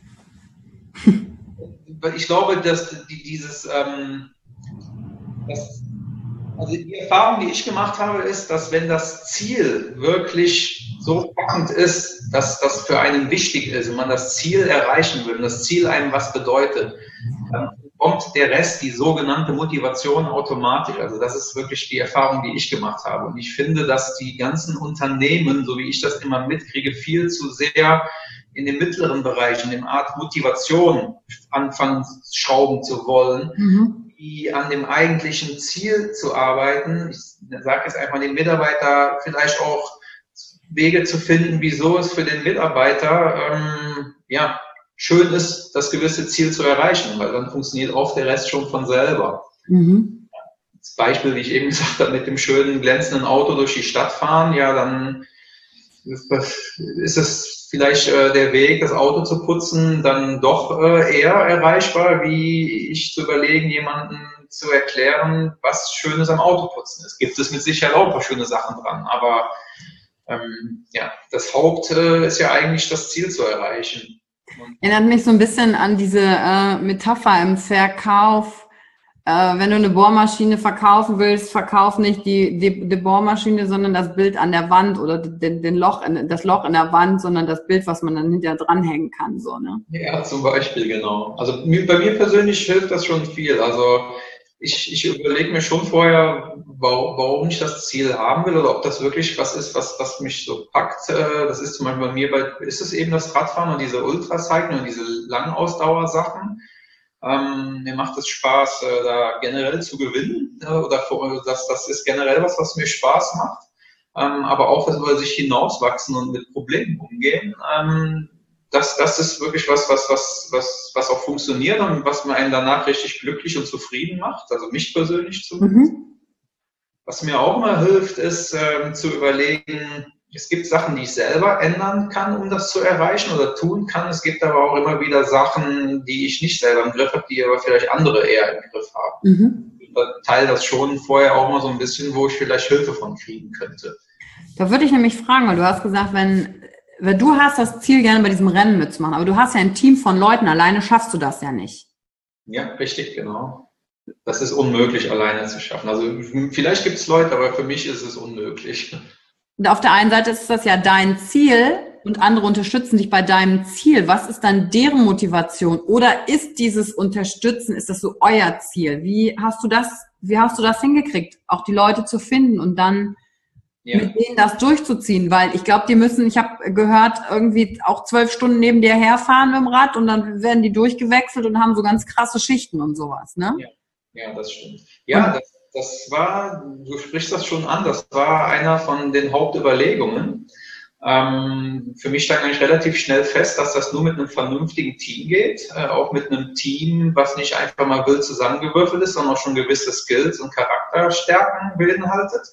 Ich glaube, dass dieses, ähm, das, also die Erfahrung, die ich gemacht habe, ist, dass wenn das Ziel wirklich so packend ist, dass das für einen wichtig ist und man das Ziel erreichen will und das Ziel einem was bedeutet, dann kommt der Rest, die sogenannte Motivation, automatisch. Also das ist wirklich die Erfahrung, die ich gemacht habe. Und ich finde, dass die ganzen Unternehmen, so wie ich das immer mitkriege, viel zu sehr in dem mittleren Bereich, in dem Art Motivation anfangen, schrauben zu wollen, mhm. die an dem eigentlichen Ziel zu arbeiten. Ich sage jetzt einfach den Mitarbeiter vielleicht auch Wege zu finden, wieso es für den Mitarbeiter ähm, ja schön ist, das gewisse Ziel zu erreichen, weil dann funktioniert oft der Rest schon von selber. Mhm. Das Beispiel, wie ich eben gesagt habe, mit dem schönen glänzenden Auto durch die Stadt fahren, ja, dann ist es vielleicht äh, der Weg, das Auto zu putzen, dann doch äh, eher erreichbar, wie ich zu überlegen, jemanden zu erklären, was Schönes am Autoputzen ist. Gibt es mit Sicherheit auch ein paar schöne Sachen dran, aber ähm, ja, das Haupt äh, ist ja eigentlich das Ziel zu erreichen. Und
erinnert mich so ein bisschen an diese äh, Metapher im Verkauf. Äh, wenn du eine Bohrmaschine verkaufen willst, verkauf nicht die, die, die Bohrmaschine, sondern das Bild an der Wand oder den, den Loch in, das Loch in der Wand, sondern das Bild, was man dann hinterher dranhängen kann. So, ne?
Ja, zum Beispiel, genau. Also bei mir persönlich hilft das schon viel. Also ich, ich überlege mir schon vorher, warum, warum ich das Ziel haben will oder ob das wirklich was ist, was, was mich so packt. Das ist zum Beispiel bei mir, bei, ist es eben das Radfahren und diese Ultracycling und diese Langausdauersachen. Ähm, mir macht es Spaß, äh, da generell zu gewinnen, äh, oder für, das, das ist generell was, was mir Spaß macht. Ähm, aber auch, dass wir sich hinauswachsen und mit Problemen umgehen. Ähm, das, das ist wirklich was, was, was, was, was auch funktioniert und was mir einen danach richtig glücklich und zufrieden macht. Also mich persönlich zumindest. Mhm. Was mir auch immer hilft, ist ähm, zu überlegen, es gibt Sachen, die ich selber ändern kann, um das zu erreichen oder tun kann. Es gibt aber auch immer wieder Sachen, die ich nicht selber im Griff habe, die aber vielleicht andere eher im Griff haben. Mhm. Ich teile das schon vorher auch mal so ein bisschen, wo ich vielleicht Hilfe von kriegen könnte.
Da würde ich nämlich fragen, weil du hast gesagt, wenn, wenn du hast das Ziel, gerne bei diesem Rennen mitzumachen, aber du hast ja ein Team von Leuten, alleine schaffst du das ja nicht.
Ja, richtig, genau. Das ist unmöglich, alleine zu schaffen. Also vielleicht gibt es Leute, aber für mich ist es unmöglich.
Und auf der einen Seite ist das ja dein Ziel und andere unterstützen dich bei deinem Ziel. Was ist dann deren Motivation? Oder ist dieses Unterstützen, ist das so euer Ziel? Wie hast du das, wie hast du das hingekriegt, auch die Leute zu finden und dann ja. mit denen das durchzuziehen? Weil ich glaube, die müssen, ich habe gehört, irgendwie auch zwölf Stunden neben dir herfahren mit dem Rad und dann werden die durchgewechselt und haben so ganz krasse Schichten und sowas, ne?
Ja, ja, das stimmt. Ja, und das Das war, du sprichst das schon an, das war einer von den Hauptüberlegungen. Ähm, für mich stand eigentlich relativ schnell fest, dass das nur mit einem vernünftigen Team geht, äh, auch mit einem Team, was nicht einfach mal wild zusammengewürfelt ist, sondern auch schon gewisse Skills und Charakterstärken beinhaltet.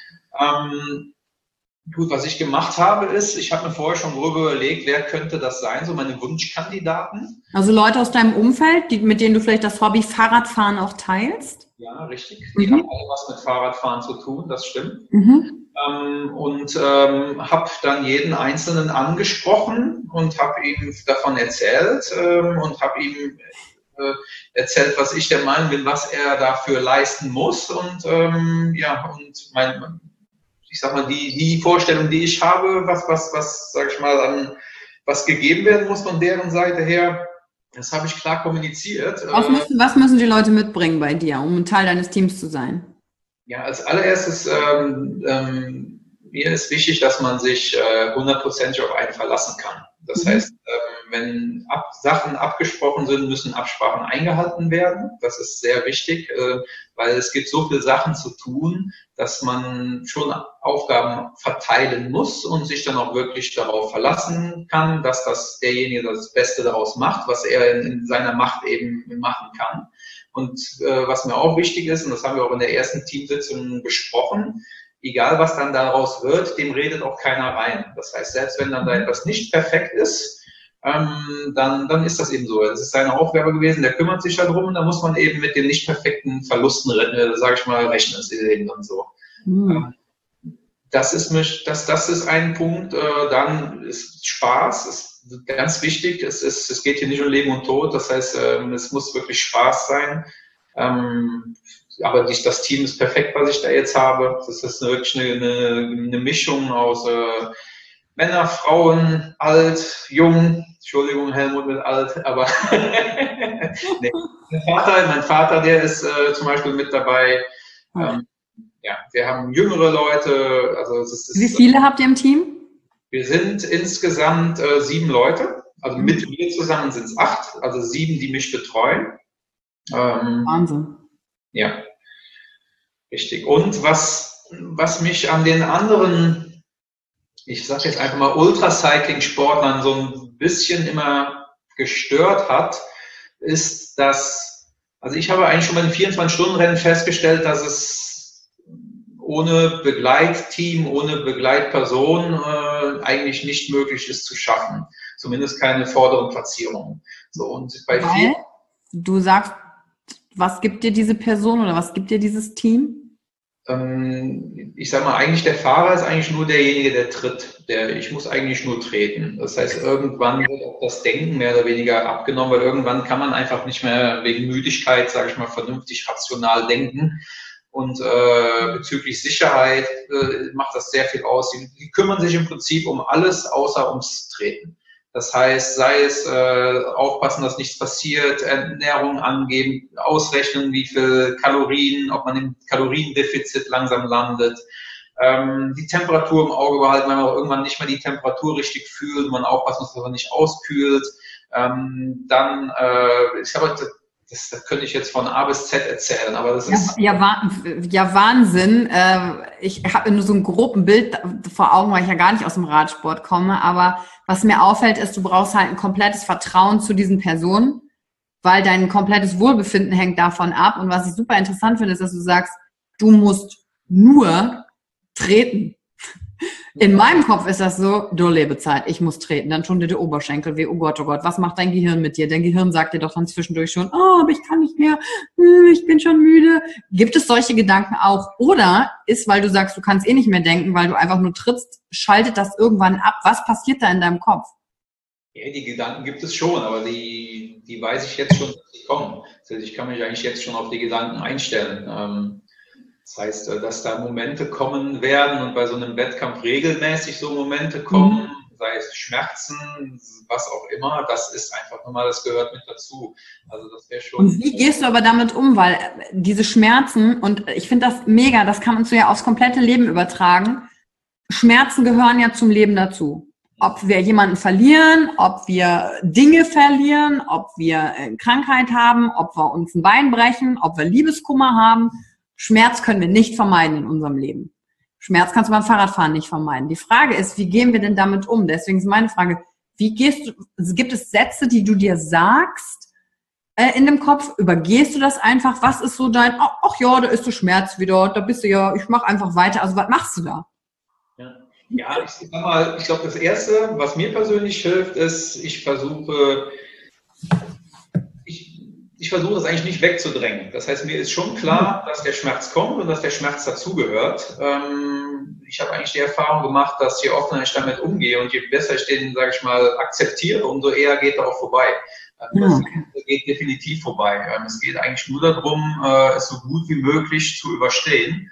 Ähm, gut, was ich gemacht habe, ist, ich habe mir vorher schon grob überlegt, wer könnte das sein, so meine Wunschkandidaten.
Also Leute aus deinem Umfeld, die, mit denen du vielleicht das Hobby Fahrradfahren auch teilst?
Ja, richtig. Die mhm. haben alle was mit Fahrradfahren zu tun, das stimmt. Mhm. Ähm, und ähm, habe dann jeden Einzelnen angesprochen und habe ihm davon erzählt ähm, und habe ihm äh, erzählt, was ich der Meinung bin, was er dafür leisten muss. Und ähm, ja, und mein, ich sag mal, die, die Vorstellung, die ich habe, was, was, was, sag ich mal, an was gegeben werden muss von deren Seite her, das habe ich klar kommuniziert.
Was müssen, was müssen die Leute mitbringen bei dir, um ein Teil deines Teams zu sein?
Ja, als allererstes, ähm, ähm, mir ist wichtig, dass man sich äh, hundertprozentig auf einen verlassen kann. Das mhm. heißt, ähm, wenn ab, Sachen abgesprochen sind, müssen Absprachen eingehalten werden. Das ist sehr wichtig, äh, weil es gibt so viele Sachen zu tun, dass man schon Aufgaben verteilen muss und sich dann auch wirklich darauf verlassen kann, dass das derjenige das Beste daraus macht, was er in, in seiner Macht eben machen kann. Und äh, was mir auch wichtig ist, und das haben wir auch in der ersten Teamsitzung besprochen, egal was dann daraus wird, dem redet auch keiner rein. Das heißt, selbst wenn dann da etwas nicht perfekt ist, ähm, dann, dann ist das eben so. Das ist seine Aufgabe gewesen, der kümmert sich darum und da muss man eben mit den nicht perfekten Verlusten, äh, sage ich mal, rechnen. Das ist eben dann so. Mhm. Ähm, das ist mich, das, das ist ein Punkt. Äh, dann ist Spaß, ist ganz wichtig. Es, ist, es geht hier nicht um Leben und Tod. Das heißt, ähm, es muss wirklich Spaß sein. Ähm, aber die, das Team ist perfekt, was ich da jetzt habe. Das ist wirklich eine, eine, eine Mischung aus äh, Männer, Frauen, alt, jung. Entschuldigung, Helmut mit alt, aber nee. mein, Vater, mein Vater, der ist äh, zum Beispiel mit dabei. Ähm, ja, wir haben jüngere Leute. Also es ist,
Wie viele äh, habt ihr im Team?
Wir sind insgesamt äh, sieben Leute. Also mhm. mit mir zusammen sind es acht, also sieben, die mich betreuen. Ähm,
Wahnsinn.
Ja, richtig. Und was, was mich an den anderen, ich sage jetzt einfach mal Ultracycling-Sportlern so ein bisschen immer gestört hat, ist, dass, also ich habe eigentlich schon bei den vierundzwanzig-Stunden-Rennen festgestellt, dass es ohne Begleitteam, ohne Begleitperson äh, eigentlich nicht möglich ist zu schaffen. Zumindest keine vorderen Platzierungen. So, und bei
Weil, du sagst, Was gibt dir diese Person oder was gibt dir dieses Team?
Ich sag mal, eigentlich der Fahrer ist eigentlich nur derjenige, der tritt. Der, ich muss eigentlich nur treten. Das heißt, irgendwann wird auch das Denken mehr oder weniger abgenommen, weil irgendwann kann man einfach nicht mehr wegen Müdigkeit, sage ich mal, vernünftig rational denken. Und äh, bezüglich Sicherheit äh, macht das sehr viel aus. Die, die kümmern sich im Prinzip um alles außer ums Treten. Das heißt, sei es äh, aufpassen, dass nichts passiert, Ernährung angeben, ausrechnen, wie viel Kalorien, ob man im Kaloriendefizit langsam landet, ähm, die Temperatur im Auge behalten, wenn man auch irgendwann nicht mehr die Temperatur richtig fühlt, man aufpassen muss, dass man nicht auskühlt. Ähm, dann, äh, ich habe Das, das könnte ich jetzt von A bis Z erzählen, aber das ist...
Ja, ja, ja Wahnsinn. Ich habe nur so ein grobes Bild vor Augen, weil ich ja gar nicht aus dem Radsport komme. Aber was mir auffällt, ist, du brauchst halt ein komplettes Vertrauen zu diesen Personen, weil dein komplettes Wohlbefinden hängt davon ab. Und was ich super interessant finde, ist, dass du sagst, du musst nur treten. In meinem Kopf ist das so, du Lebezeit, ich muss treten, dann tun dir die Oberschenkel weh, oh Gott, oh Gott, was macht dein Gehirn mit dir? Dein Gehirn sagt dir doch dann zwischendurch schon, oh, aber ich kann nicht mehr, ich bin schon müde. Gibt es solche Gedanken auch? Oder ist, weil du sagst, du kannst eh nicht mehr denken, weil du einfach nur trittst, schaltet das irgendwann ab? Was passiert da in deinem Kopf?
Ja, die Gedanken gibt es schon, aber die, die weiß ich jetzt schon, dass die kommen. Das heißt, ich kann mich eigentlich jetzt schon auf die Gedanken einstellen. Ähm, Das heißt, dass da Momente kommen werden und bei so einem Wettkampf regelmäßig so Momente kommen, mhm. sei es Schmerzen, was auch immer, das ist einfach normal, das gehört mit dazu. Also das wäre schon.
Und wie gehst du aber damit um? Weil diese Schmerzen, und ich finde das mega, das kann man so ja aufs komplette Leben übertragen. Schmerzen gehören ja zum Leben dazu. Ob wir jemanden verlieren, ob wir Dinge verlieren, ob wir Krankheit haben, ob wir uns ein Bein brechen, ob wir Liebeskummer haben. Schmerz können wir nicht vermeiden in unserem Leben. Schmerz kannst du beim Fahrradfahren nicht vermeiden. Die Frage ist, wie gehen wir denn damit um? Deswegen ist meine Frage, wie gehst du, gibt es Sätze, die du dir sagst äh, in dem Kopf? Übergehst du das einfach? Was ist so dein, ach, ach ja, da ist der Schmerz wieder, da bist du ja, ich mache einfach weiter. Also was machst du da?
Ja, ja ich sag mal, ich glaube, das Erste, was mir persönlich hilft, ist, ich versuche, Ich versuche es eigentlich nicht wegzudrängen. Das heißt, mir ist schon klar, dass der Schmerz kommt und dass der Schmerz dazugehört. Ähm, ich habe eigentlich die Erfahrung gemacht, dass je offener ich damit umgehe und je besser ich den, sage ich mal, akzeptiere, umso eher geht er auch vorbei. Das okay. geht definitiv vorbei. Es geht eigentlich nur darum, es so gut wie möglich zu überstehen.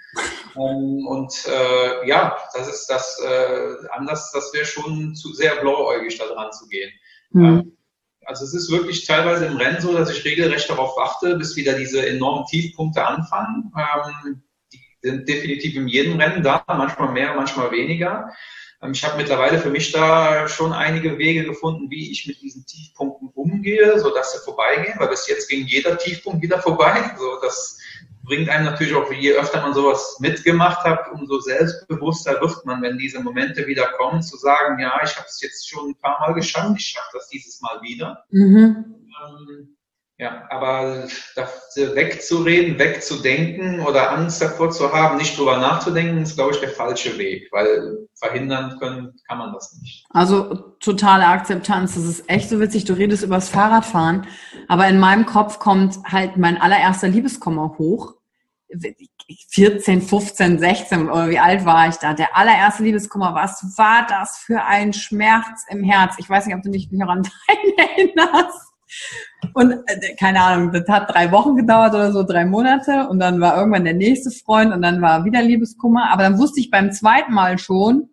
Und äh, ja, das ist das äh, anders, das wäre schon zu sehr blauäugig, da dran zu gehen. Mhm. Also es ist wirklich teilweise im Rennen so, dass ich regelrecht darauf warte, bis wieder diese enormen Tiefpunkte anfangen. Ähm, die sind definitiv in jedem Rennen da, manchmal mehr, manchmal weniger. Ähm, ich habe mittlerweile für mich da schon einige Wege gefunden, wie ich mit diesen Tiefpunkten umgehe, sodass sie vorbeigehen, weil bis jetzt ging jeder Tiefpunkt wieder vorbei. So, das bringt einem natürlich auch, je öfter man sowas mitgemacht hat, umso selbstbewusster wird man, wenn diese Momente wieder kommen, zu sagen, ja, ich habe es jetzt schon ein paar Mal geschafft, ich schaffe das dieses Mal wieder. Mhm. Ähm, ja, aber das wegzureden, wegzudenken oder Angst davor zu haben, nicht drüber nachzudenken, ist, glaube ich, der falsche Weg, weil verhindern können kann man das nicht.
Also totale Akzeptanz, das ist echt so witzig, du redest über das Fahrradfahren, aber in meinem Kopf kommt halt mein allererster Liebeskummer hoch. vierzehn, fünfzehn, sechzehn oder wie alt war ich da? Der allererste Liebeskummer, was war das für ein Schmerz im Herz? Ich weiß nicht, ob du dich noch an deinen erinnerst. Und äh, keine Ahnung, das hat drei Wochen gedauert oder so, drei Monate und dann war irgendwann der nächste Freund und dann war wieder Liebeskummer. Aber dann wusste ich beim zweiten Mal schon,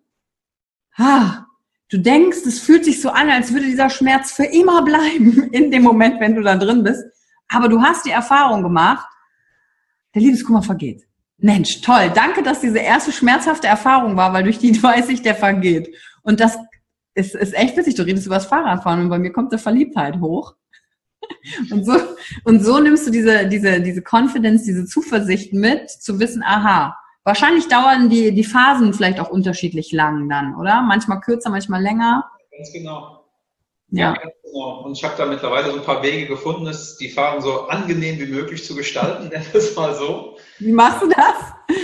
ah, du denkst, es fühlt sich so an, als würde dieser Schmerz für immer bleiben in dem Moment, wenn du da drin bist. Aber du hast die Erfahrung gemacht, der Liebeskummer vergeht. Mensch, toll. Danke, dass diese erste schmerzhafte Erfahrung war, weil durch die weiß ich, der vergeht. Und das ist, ist echt witzig. Du redest über das Fahrradfahren und bei mir kommt eine Verliebtheit hoch. Und so, und so nimmst du diese, diese, diese Confidence, diese Zuversicht mit, zu wissen, aha, wahrscheinlich dauern die, die Phasen vielleicht auch unterschiedlich lang dann, oder? Manchmal kürzer, manchmal länger.
Ganz genau. Ja, ja, ganz genau. Und ich habe da mittlerweile so ein paar Wege gefunden, es, die Phasen so angenehm wie möglich zu gestalten, nenn es mal so.
Wie machst du das?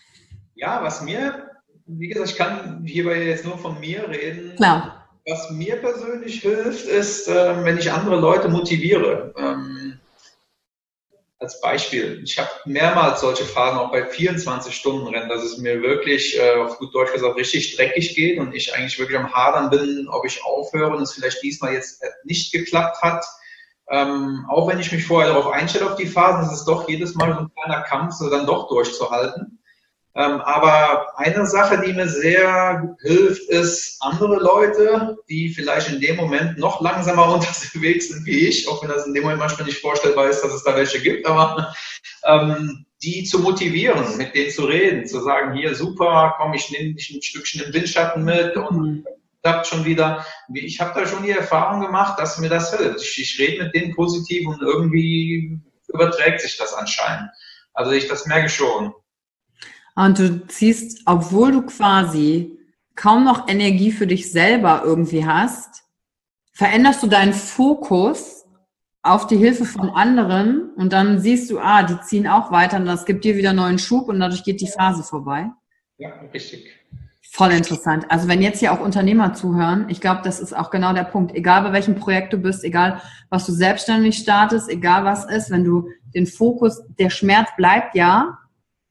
Ja, was mir, wie gesagt, ich kann hierbei jetzt nur von mir reden.
Klar.
Was mir persönlich hilft, ist, äh, wenn ich andere Leute motiviere. Ähm, als Beispiel, ich habe mehrmals solche Phasen auch bei vierundzwanzig-Stunden-Rennen, dass es mir wirklich, äh, auf gut Deutsch gesagt, richtig dreckig geht und ich eigentlich wirklich am Hadern bin, ob ich aufhöre und es vielleicht diesmal jetzt nicht geklappt hat. Ähm, auch wenn ich mich vorher darauf einstelle, auf die Phasen, ist es doch jedes Mal so ein kleiner Kampf, so dann doch durchzuhalten. Ähm, aber eine Sache, die mir sehr hilft, ist andere Leute, die vielleicht in dem Moment noch langsamer unterwegs sind wie ich, auch wenn das in dem Moment manchmal nicht vorstellbar ist, dass es da welche gibt, aber ähm, die zu motivieren, mit denen zu reden, zu sagen, hier super, komm, ich nehme dich ein Stückchen im Windschatten mit und klappt schon wieder. Ich habe da schon die Erfahrung gemacht, dass mir das hilft. Ich, ich rede mit denen positiv und irgendwie überträgt sich das anscheinend. Also ich, das merke ich schon.
Und du ziehst, obwohl du quasi kaum noch Energie für dich selber irgendwie hast, veränderst du deinen Fokus auf die Hilfe von anderen und dann siehst du, ah, die ziehen auch weiter und das gibt dir wieder neuen Schub und dadurch geht die Phase vorbei.
Ja, richtig.
Voll interessant. Also wenn jetzt hier auch Unternehmer zuhören, ich glaube, das ist auch genau der Punkt. Egal bei welchem Projekt du bist, egal was du selbstständig startest, egal was ist, wenn du den Fokus, der Schmerz bleibt ja.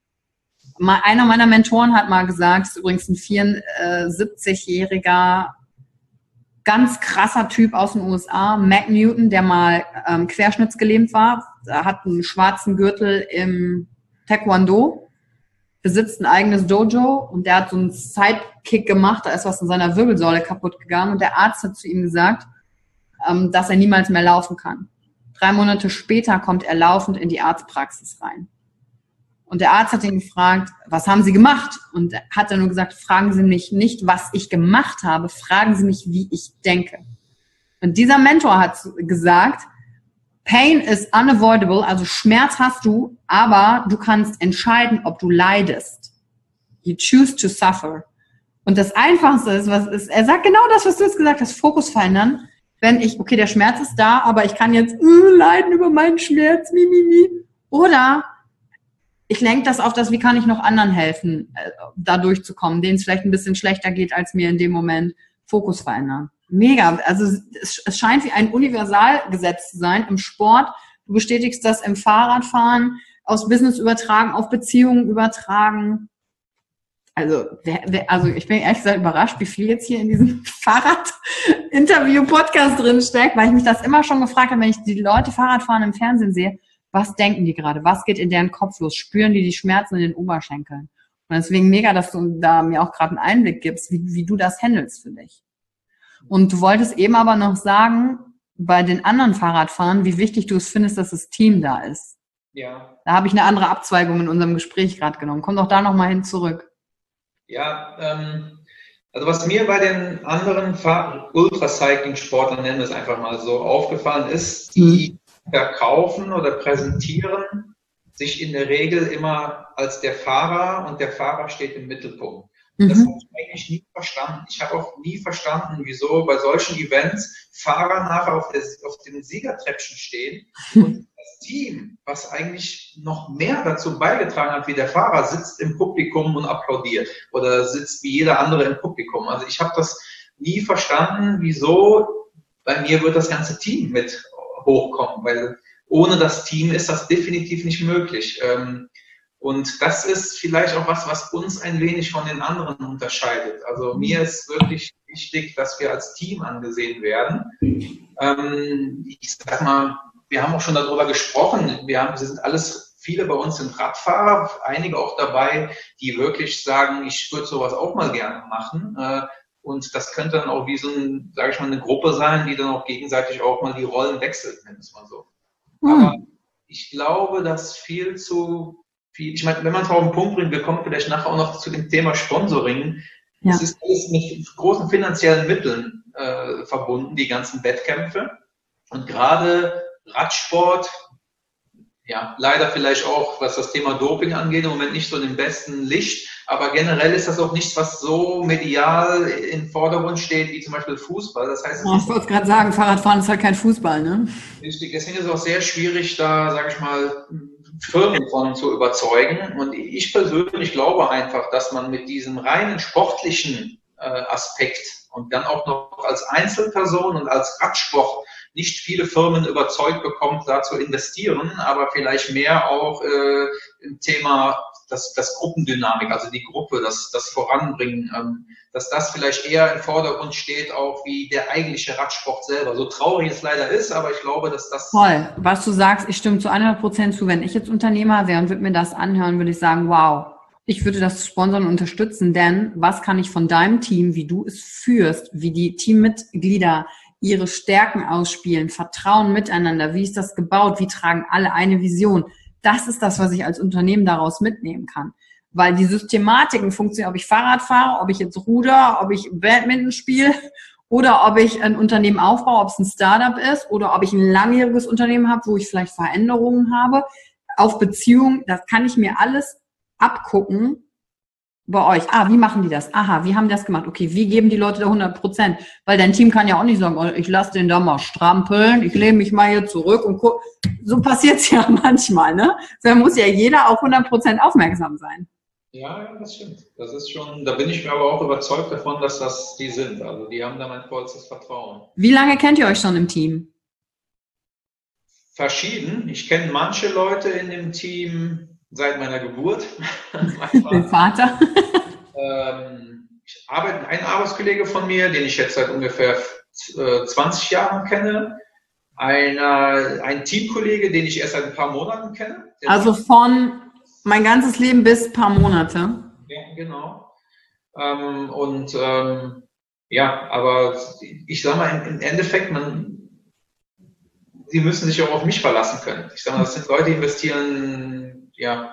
Einer meiner Mentoren hat mal gesagt, ist übrigens ein vierundsiebzigjähriger, ganz krasser Typ aus den U S A, Mac Newton, der mal ähm, querschnittsgelähmt war, hat einen schwarzen Gürtel im Taekwondo, besitzt ein eigenes Dojo und der hat so einen Sidekick gemacht, da ist was in seiner Wirbelsäule kaputt gegangen und der Arzt hat zu ihm gesagt, ähm, dass er niemals mehr laufen kann. Drei Monate später kommt er laufend in die Arztpraxis rein. Und der Arzt hat ihn gefragt, was haben Sie gemacht? Und hat dann nur gesagt, fragen Sie mich nicht, was ich gemacht habe, fragen Sie mich, wie ich denke. Und dieser Mentor hat gesagt, Pain is unavoidable, also Schmerz hast du, aber du kannst entscheiden, ob du leidest. You choose to suffer. Und das Einfachste ist, was ist, er sagt genau das, was du jetzt gesagt hast, Fokus verändern. Wenn ich, okay, der Schmerz ist da, aber ich kann jetzt uh, leiden über meinen Schmerz, mi, mi, mi. Oder ich lenke das auf das, wie kann ich noch anderen helfen, da durchzukommen, denen es vielleicht ein bisschen schlechter geht als mir in dem Moment. Fokus verändern. Mega. Also es, es scheint wie ein Universalgesetz zu sein im Sport. Du bestätigst das im Fahrradfahren, aus Business übertragen, auf Beziehungen übertragen. Also, wer, wer, also ich bin ehrlich gesagt überrascht, wie viel jetzt hier in diesem Fahrrad-Interview-Podcast drin steckt, weil ich mich das immer schon gefragt habe, wenn ich die Leute Fahrradfahren im Fernsehen sehe, was denken die gerade? Was geht in deren Kopf los? Spüren die die Schmerzen in den Oberschenkeln? Und deswegen mega, dass du da mir auch gerade einen Einblick gibst, wie, wie du das handelst für dich. Und du wolltest eben aber noch sagen, bei den anderen Fahrradfahren, wie wichtig du es findest, dass das Team da ist.
Ja.
Da habe ich eine andere Abzweigung in unserem Gespräch gerade genommen. Komm doch da nochmal hin zurück.
Ja, ähm, also was mir bei den anderen Ultracycling-Sportlern, nennen wir es einfach mal so, aufgefallen ist, die mhm. verkaufen oder präsentieren sich in der Regel immer als der Fahrer und der Fahrer steht im Mittelpunkt. Mhm. Das habe ich eigentlich nie verstanden. Ich habe auch nie verstanden, wieso bei solchen Events Fahrer nachher auf, der, auf dem Siegertreppchen stehen und das Team, was eigentlich noch mehr dazu beigetragen hat wie der Fahrer, sitzt im Publikum und applaudiert oder sitzt wie jeder andere im Publikum. Also ich habe das nie verstanden, wieso bei mir wird das ganze Team mit hochkommen, weil ohne das Team ist das definitiv nicht möglich. Und das ist vielleicht auch was, was uns ein wenig von den anderen unterscheidet. Also mir ist wirklich wichtig, dass wir als Team angesehen werden. Ich sag mal, wir haben auch schon darüber gesprochen. Wir haben, wir sind alles, viele bei uns sind Radfahrer, einige auch dabei, die wirklich sagen, ich würde sowas auch mal gerne machen. Und das könnte dann auch wie so ein, sage ich mal, eine Gruppe sein, die dann auch gegenseitig auch mal die Rollen wechselt, nennen wir es mal so. Mhm. Aber ich glaube, dass viel zu viel, ich meine, wenn man es auf den Punkt bringt, wir kommen vielleicht nachher auch noch zu dem Thema Sponsoring. Ja. Es ist alles mit großen finanziellen Mitteln äh, verbunden, die ganzen Wettkämpfe. Und gerade Radsport, ja, leider vielleicht auch, was das Thema Doping angeht, im Moment nicht so im besten Licht, aber generell ist das auch nichts, was so medial im Vordergrund steht, wie zum Beispiel Fußball. Das heißt,
ja, ich wollte gerade sagen, Fahrradfahren ist halt kein Fußball, ne?
Richtig, deswegen ist es auch sehr schwierig, da, sage ich mal, Firmen von zu überzeugen. Und ich persönlich glaube einfach, dass man mit diesem reinen sportlichen äh, Aspekt und dann auch noch als Einzelperson und als Radsport nicht viele Firmen überzeugt bekommt, da zu investieren, aber vielleicht mehr auch äh, im Thema das, das Gruppendynamik, also die Gruppe, das, das Voranbringen, ähm, dass das vielleicht eher im Vordergrund steht, auch wie der eigentliche Radsport selber. So traurig es leider ist, aber ich glaube, dass das...
Toll, was du sagst, ich stimme zu hundert Prozent zu. Wenn ich jetzt Unternehmer wäre und würde mir das anhören, würde ich sagen, wow, ich würde das sponsern und unterstützen, denn was kann ich von deinem Team, wie du es führst, wie die Teammitglieder ihre Stärken ausspielen, Vertrauen miteinander, wie ist das gebaut, wie tragen alle eine Vision? Das ist das, was ich als Unternehmen daraus mitnehmen kann. Weil die Systematiken funktionieren, ob ich Fahrrad fahre, ob ich jetzt ruder, ob ich Badminton spiele oder ob ich ein Unternehmen aufbaue, ob es ein Startup ist oder ob ich ein langjähriges Unternehmen habe, wo ich vielleicht Veränderungen habe. Auf Beziehungen, das kann ich mir alles abgucken bei euch. Ah, wie machen die das? Aha, wie haben die das gemacht? Okay, wie geben die Leute da hundert Prozent? Weil dein Team kann ja auch nicht sagen, oh, ich lasse den da mal strampeln, ich lehne mich mal hier zurück und guck. So passiert es ja manchmal, ne? Da muss ja jeder auf hundert Prozent aufmerksam sein.
Ja, ja, das stimmt. Das ist schon, da bin ich mir aber auch überzeugt davon, dass das die sind. Also die haben da mein vollstes Vertrauen.
Wie lange kennt ihr euch schon im Team?
Verschieden. Ich kenne manche Leute in dem Team seit meiner Geburt.
Den Vater.
ähm, ich arbeite, ein Arbeitskollege von mir, den ich jetzt seit ungefähr äh, zwanzig Jahren kenne. Einer, ein Teamkollege, den ich erst seit ein paar Monaten kenne.
Also von mein ganzes Leben bis ein paar Monate.
Ja, genau. Ähm, und ähm, ja, aber ich sag mal, im, im Endeffekt, man, sie müssen sich auch auf mich verlassen können. Ich sag mal, das sind Leute, die investieren, ja,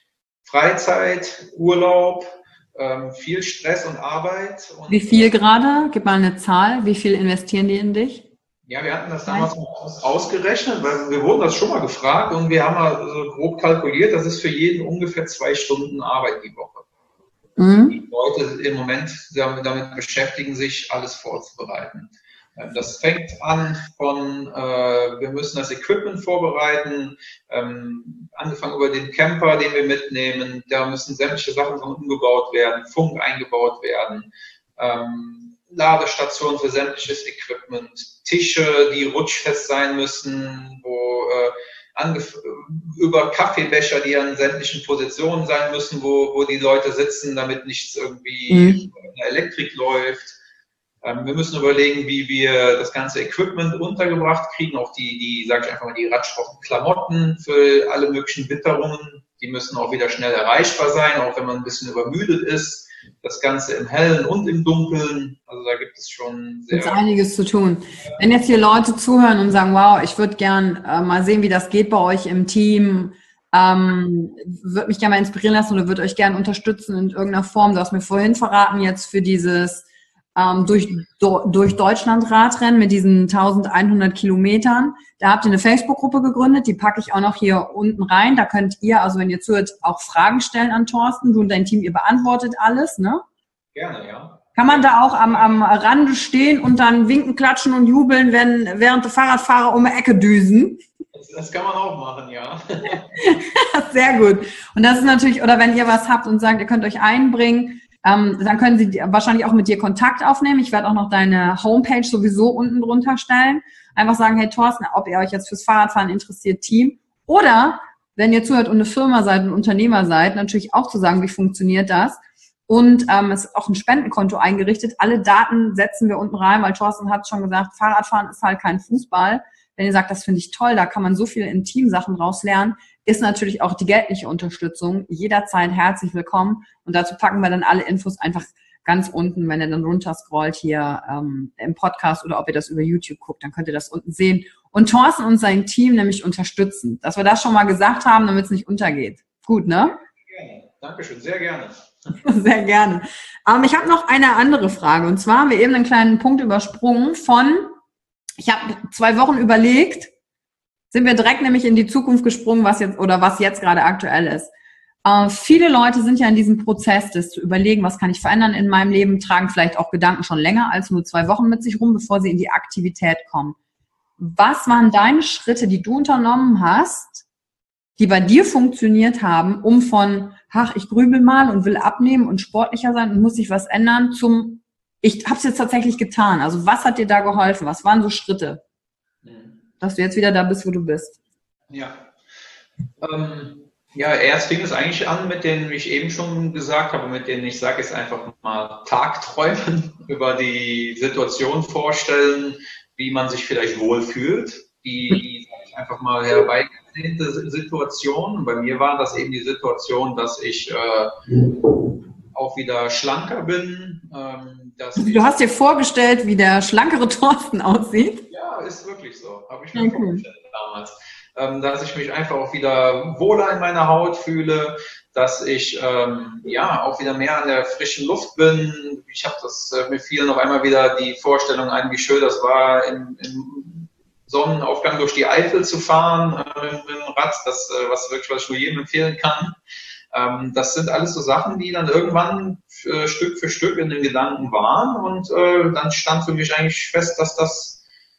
Freizeit, Urlaub, ähm, viel Stress und Arbeit. Und,
wie viel gerade? Gib mal eine Zahl. Wie viel investieren die in dich?
Ja, wir hatten das damals aus, ausgerechnet, weil wir wurden das schon mal gefragt und wir haben mal so grob kalkuliert, das ist für jeden ungefähr zwei Stunden Arbeit die Woche. Mhm. Die Leute im Moment damit, damit beschäftigen, sich alles vorzubereiten. Das fängt an von, äh, wir müssen das Equipment vorbereiten, ähm, angefangen über den Camper, den wir mitnehmen, da müssen sämtliche Sachen dran umgebaut werden, Funk eingebaut werden, ähm, Ladestationen für sämtliches Equipment, Tische, die rutschfest sein müssen, wo äh, angef- über Kaffeebecher, die an sämtlichen Positionen sein müssen, wo, wo die Leute sitzen, damit nichts irgendwie mhm. in der Elektrik läuft. Wir müssen überlegen, wie wir das ganze Equipment untergebracht kriegen, auch die, die, sag ich einfach mal, die Radsportklamotten für alle möglichen Witterungen. Die müssen auch wieder schnell erreichbar sein, auch wenn man ein bisschen übermüdet ist. Das Ganze im Hellen und im Dunkeln. Also da gibt es schon sehr...
Es gibt einiges zu tun. Wenn jetzt hier Leute zuhören und sagen, wow, ich würde gern äh, mal sehen, wie das geht bei euch im Team, ähm, würde mich gerne mal inspirieren lassen oder würde euch gerne unterstützen in irgendeiner Form. Du hast mir vorhin verraten, jetzt für dieses Ähm, durch, do, durch Deutschland Radrennen mit diesen eintausendeinhundert Kilometern. Da habt ihr eine Facebook-Gruppe gegründet, die packe ich auch noch hier unten rein. Da könnt ihr, also wenn ihr zuhört, auch Fragen stellen an Thorsten. Du und dein Team, ihr beantwortet alles, ne?
Gerne, ja.
Kann man da auch am, am Rande stehen und dann winken, klatschen und jubeln, wenn während der Fahrradfahrer um die Ecke düsen?
Das, das kann man auch machen, ja.
Sehr gut. Und das ist natürlich, oder wenn ihr was habt und sagt, ihr könnt euch einbringen, Ähm, dann können sie wahrscheinlich auch mit dir Kontakt aufnehmen. Ich werde auch noch deine Homepage sowieso unten drunter stellen. Einfach sagen, hey Thorsten, ob ihr euch jetzt fürs Fahrradfahren interessiert, Team. Oder, wenn ihr zuhört und eine Firma seid und Unternehmer seid, natürlich auch zu sagen, wie funktioniert das. Und ähm, es ist auch ein Spendenkonto eingerichtet. Alle Daten setzen wir unten rein, weil Thorsten hat schon gesagt, Fahrradfahren ist halt kein Fußball. Wenn ihr sagt, das finde ich toll, da kann man so viel in Teamsachen raus lernen, ist natürlich auch die geldliche Unterstützung jederzeit herzlich willkommen. Und dazu packen wir dann alle Infos einfach ganz unten, wenn ihr dann runter scrollt hier ähm, im Podcast oder ob ihr das über YouTube guckt, dann könnt ihr das unten sehen. Und Thorsten und sein Team nämlich unterstützen. Dass wir das schon mal gesagt haben, damit es nicht untergeht. Gut, ne?
Gerne. Dankeschön, sehr gerne.
Sehr gerne. Ähm, ich habe noch eine andere Frage. Und zwar haben wir eben einen kleinen Punkt übersprungen von, ich habe zwei Wochen überlegt, sind wir direkt nämlich in die Zukunft gesprungen, was jetzt oder was jetzt gerade aktuell ist. Äh, viele Leute sind ja in diesem Prozess, das zu überlegen, was kann ich verändern in meinem Leben, tragen vielleicht auch Gedanken schon länger als nur zwei Wochen mit sich rum, bevor sie in die Aktivität kommen. Was waren deine Schritte, die du unternommen hast, die bei dir funktioniert haben, um von, ach, ich grübel mal und will abnehmen und sportlicher sein und muss sich was ändern, zum, ich habe es jetzt tatsächlich getan. Also was hat dir da geholfen? Was waren so Schritte?
Mhm.
dass du jetzt wieder da bist, wo du bist?
Ja. Ähm, ja, erst fing es eigentlich an mit denen, wie ich eben schon gesagt habe, mit denen ich sage jetzt einfach mal Tagträumen über die Situation vorstellen, wie man sich vielleicht wohlfühlt. Die einfach mal herbeigesehnte Situation. Bei mir war das eben die Situation, dass ich äh, auch wieder schlanker bin. Ähm, dass
also
ich,
du hast dir vorgestellt, wie der schlankere Thorsten aussieht?
Ja, ist wirklich so. Habe ich mir okay. vorgestellt damals. Ähm, dass ich mich einfach auch wieder wohler in meiner Haut fühle, dass ich ähm, ja auch wieder mehr an der frischen Luft bin. Ich habe das äh, mir fiel noch einmal wieder die Vorstellung ein, wie schön das war, im, im Sonnenaufgang durch die Eifel zu fahren äh, mit dem Rad, das äh, was wirklich was ich nur jedem empfehlen kann. Ähm, das sind alles so Sachen, die dann irgendwann äh, Stück für Stück in den Gedanken waren und äh, dann stand für mich eigentlich fest, dass das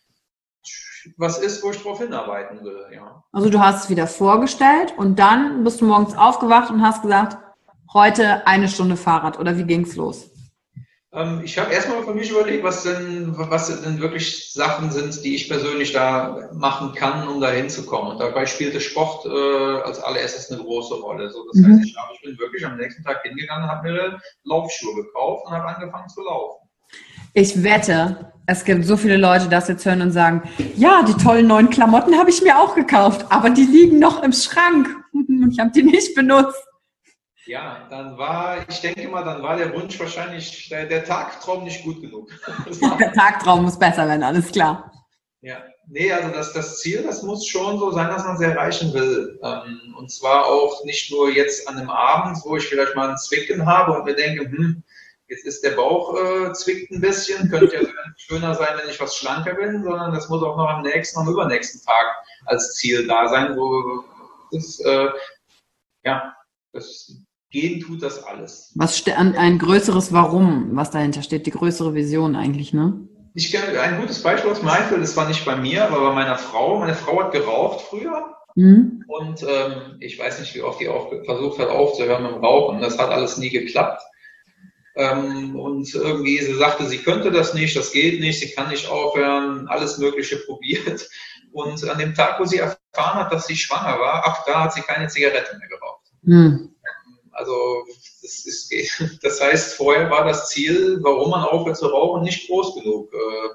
was ist, wo ich drauf hinarbeiten will. Ja.
Also du hast es wieder vorgestellt und dann bist du morgens aufgewacht und hast gesagt, heute eine Stunde Fahrrad oder wie ging's los?
Ähm, ich habe erstmal für mich überlegt, was denn, was denn wirklich Sachen sind, die ich persönlich da machen kann, um da hinzukommen. Und dabei spielte Sport äh, als allererstes eine große Rolle. So, das mhm. heißt, ich, hab, ich bin wirklich am nächsten Tag hingegangen, habe mir Laufschuhe gekauft und habe angefangen zu laufen. Ich
wette, es gibt so viele Leute, die das jetzt hören und sagen, ja, die tollen neuen Klamotten habe ich mir auch gekauft, aber die liegen noch im Schrank. Ich habe die nicht benutzt.
Ja, dann war, ich denke mal, dann war der Wunsch wahrscheinlich, der, der Tagtraum nicht gut genug.
Der Tagtraum muss besser werden, alles klar.
Ja, nee, also das, das Ziel, das muss schon so sein, dass man es erreichen will. Und zwar auch nicht nur jetzt an einem Abend, wo ich vielleicht mal ein Zwicken habe und mir denke, hm, jetzt ist der Bauch äh, zwickt ein bisschen, könnte ja schöner sein, wenn ich was schlanker bin, sondern das muss auch noch am nächsten, am übernächsten Tag als Ziel da sein, wo das, äh, ja, das Gehen tut das alles.
Was ein, ein größeres Warum, was dahinter steht, die größere Vision eigentlich, ne?
Ich kenne ein gutes Beispiel aus meinem Einfeld, das war nicht bei mir, aber bei meiner Frau. Meine Frau hat geraucht früher. Mhm. Und ähm, ich weiß nicht, wie oft die auch versucht hat aufzuhören mit dem Rauchen. Das hat alles nie geklappt. Ähm, und irgendwie, sie sagte, sie könnte das nicht, das geht nicht, sie kann nicht aufhören, alles Mögliche probiert. Und an dem Tag, wo sie erfahren hat, dass sie schwanger war, ab da hat sie keine Zigarette mehr geraucht. Mhm. Also das, ist, das heißt, vorher war das Ziel, warum man aufhört zu rauchen, nicht groß genug.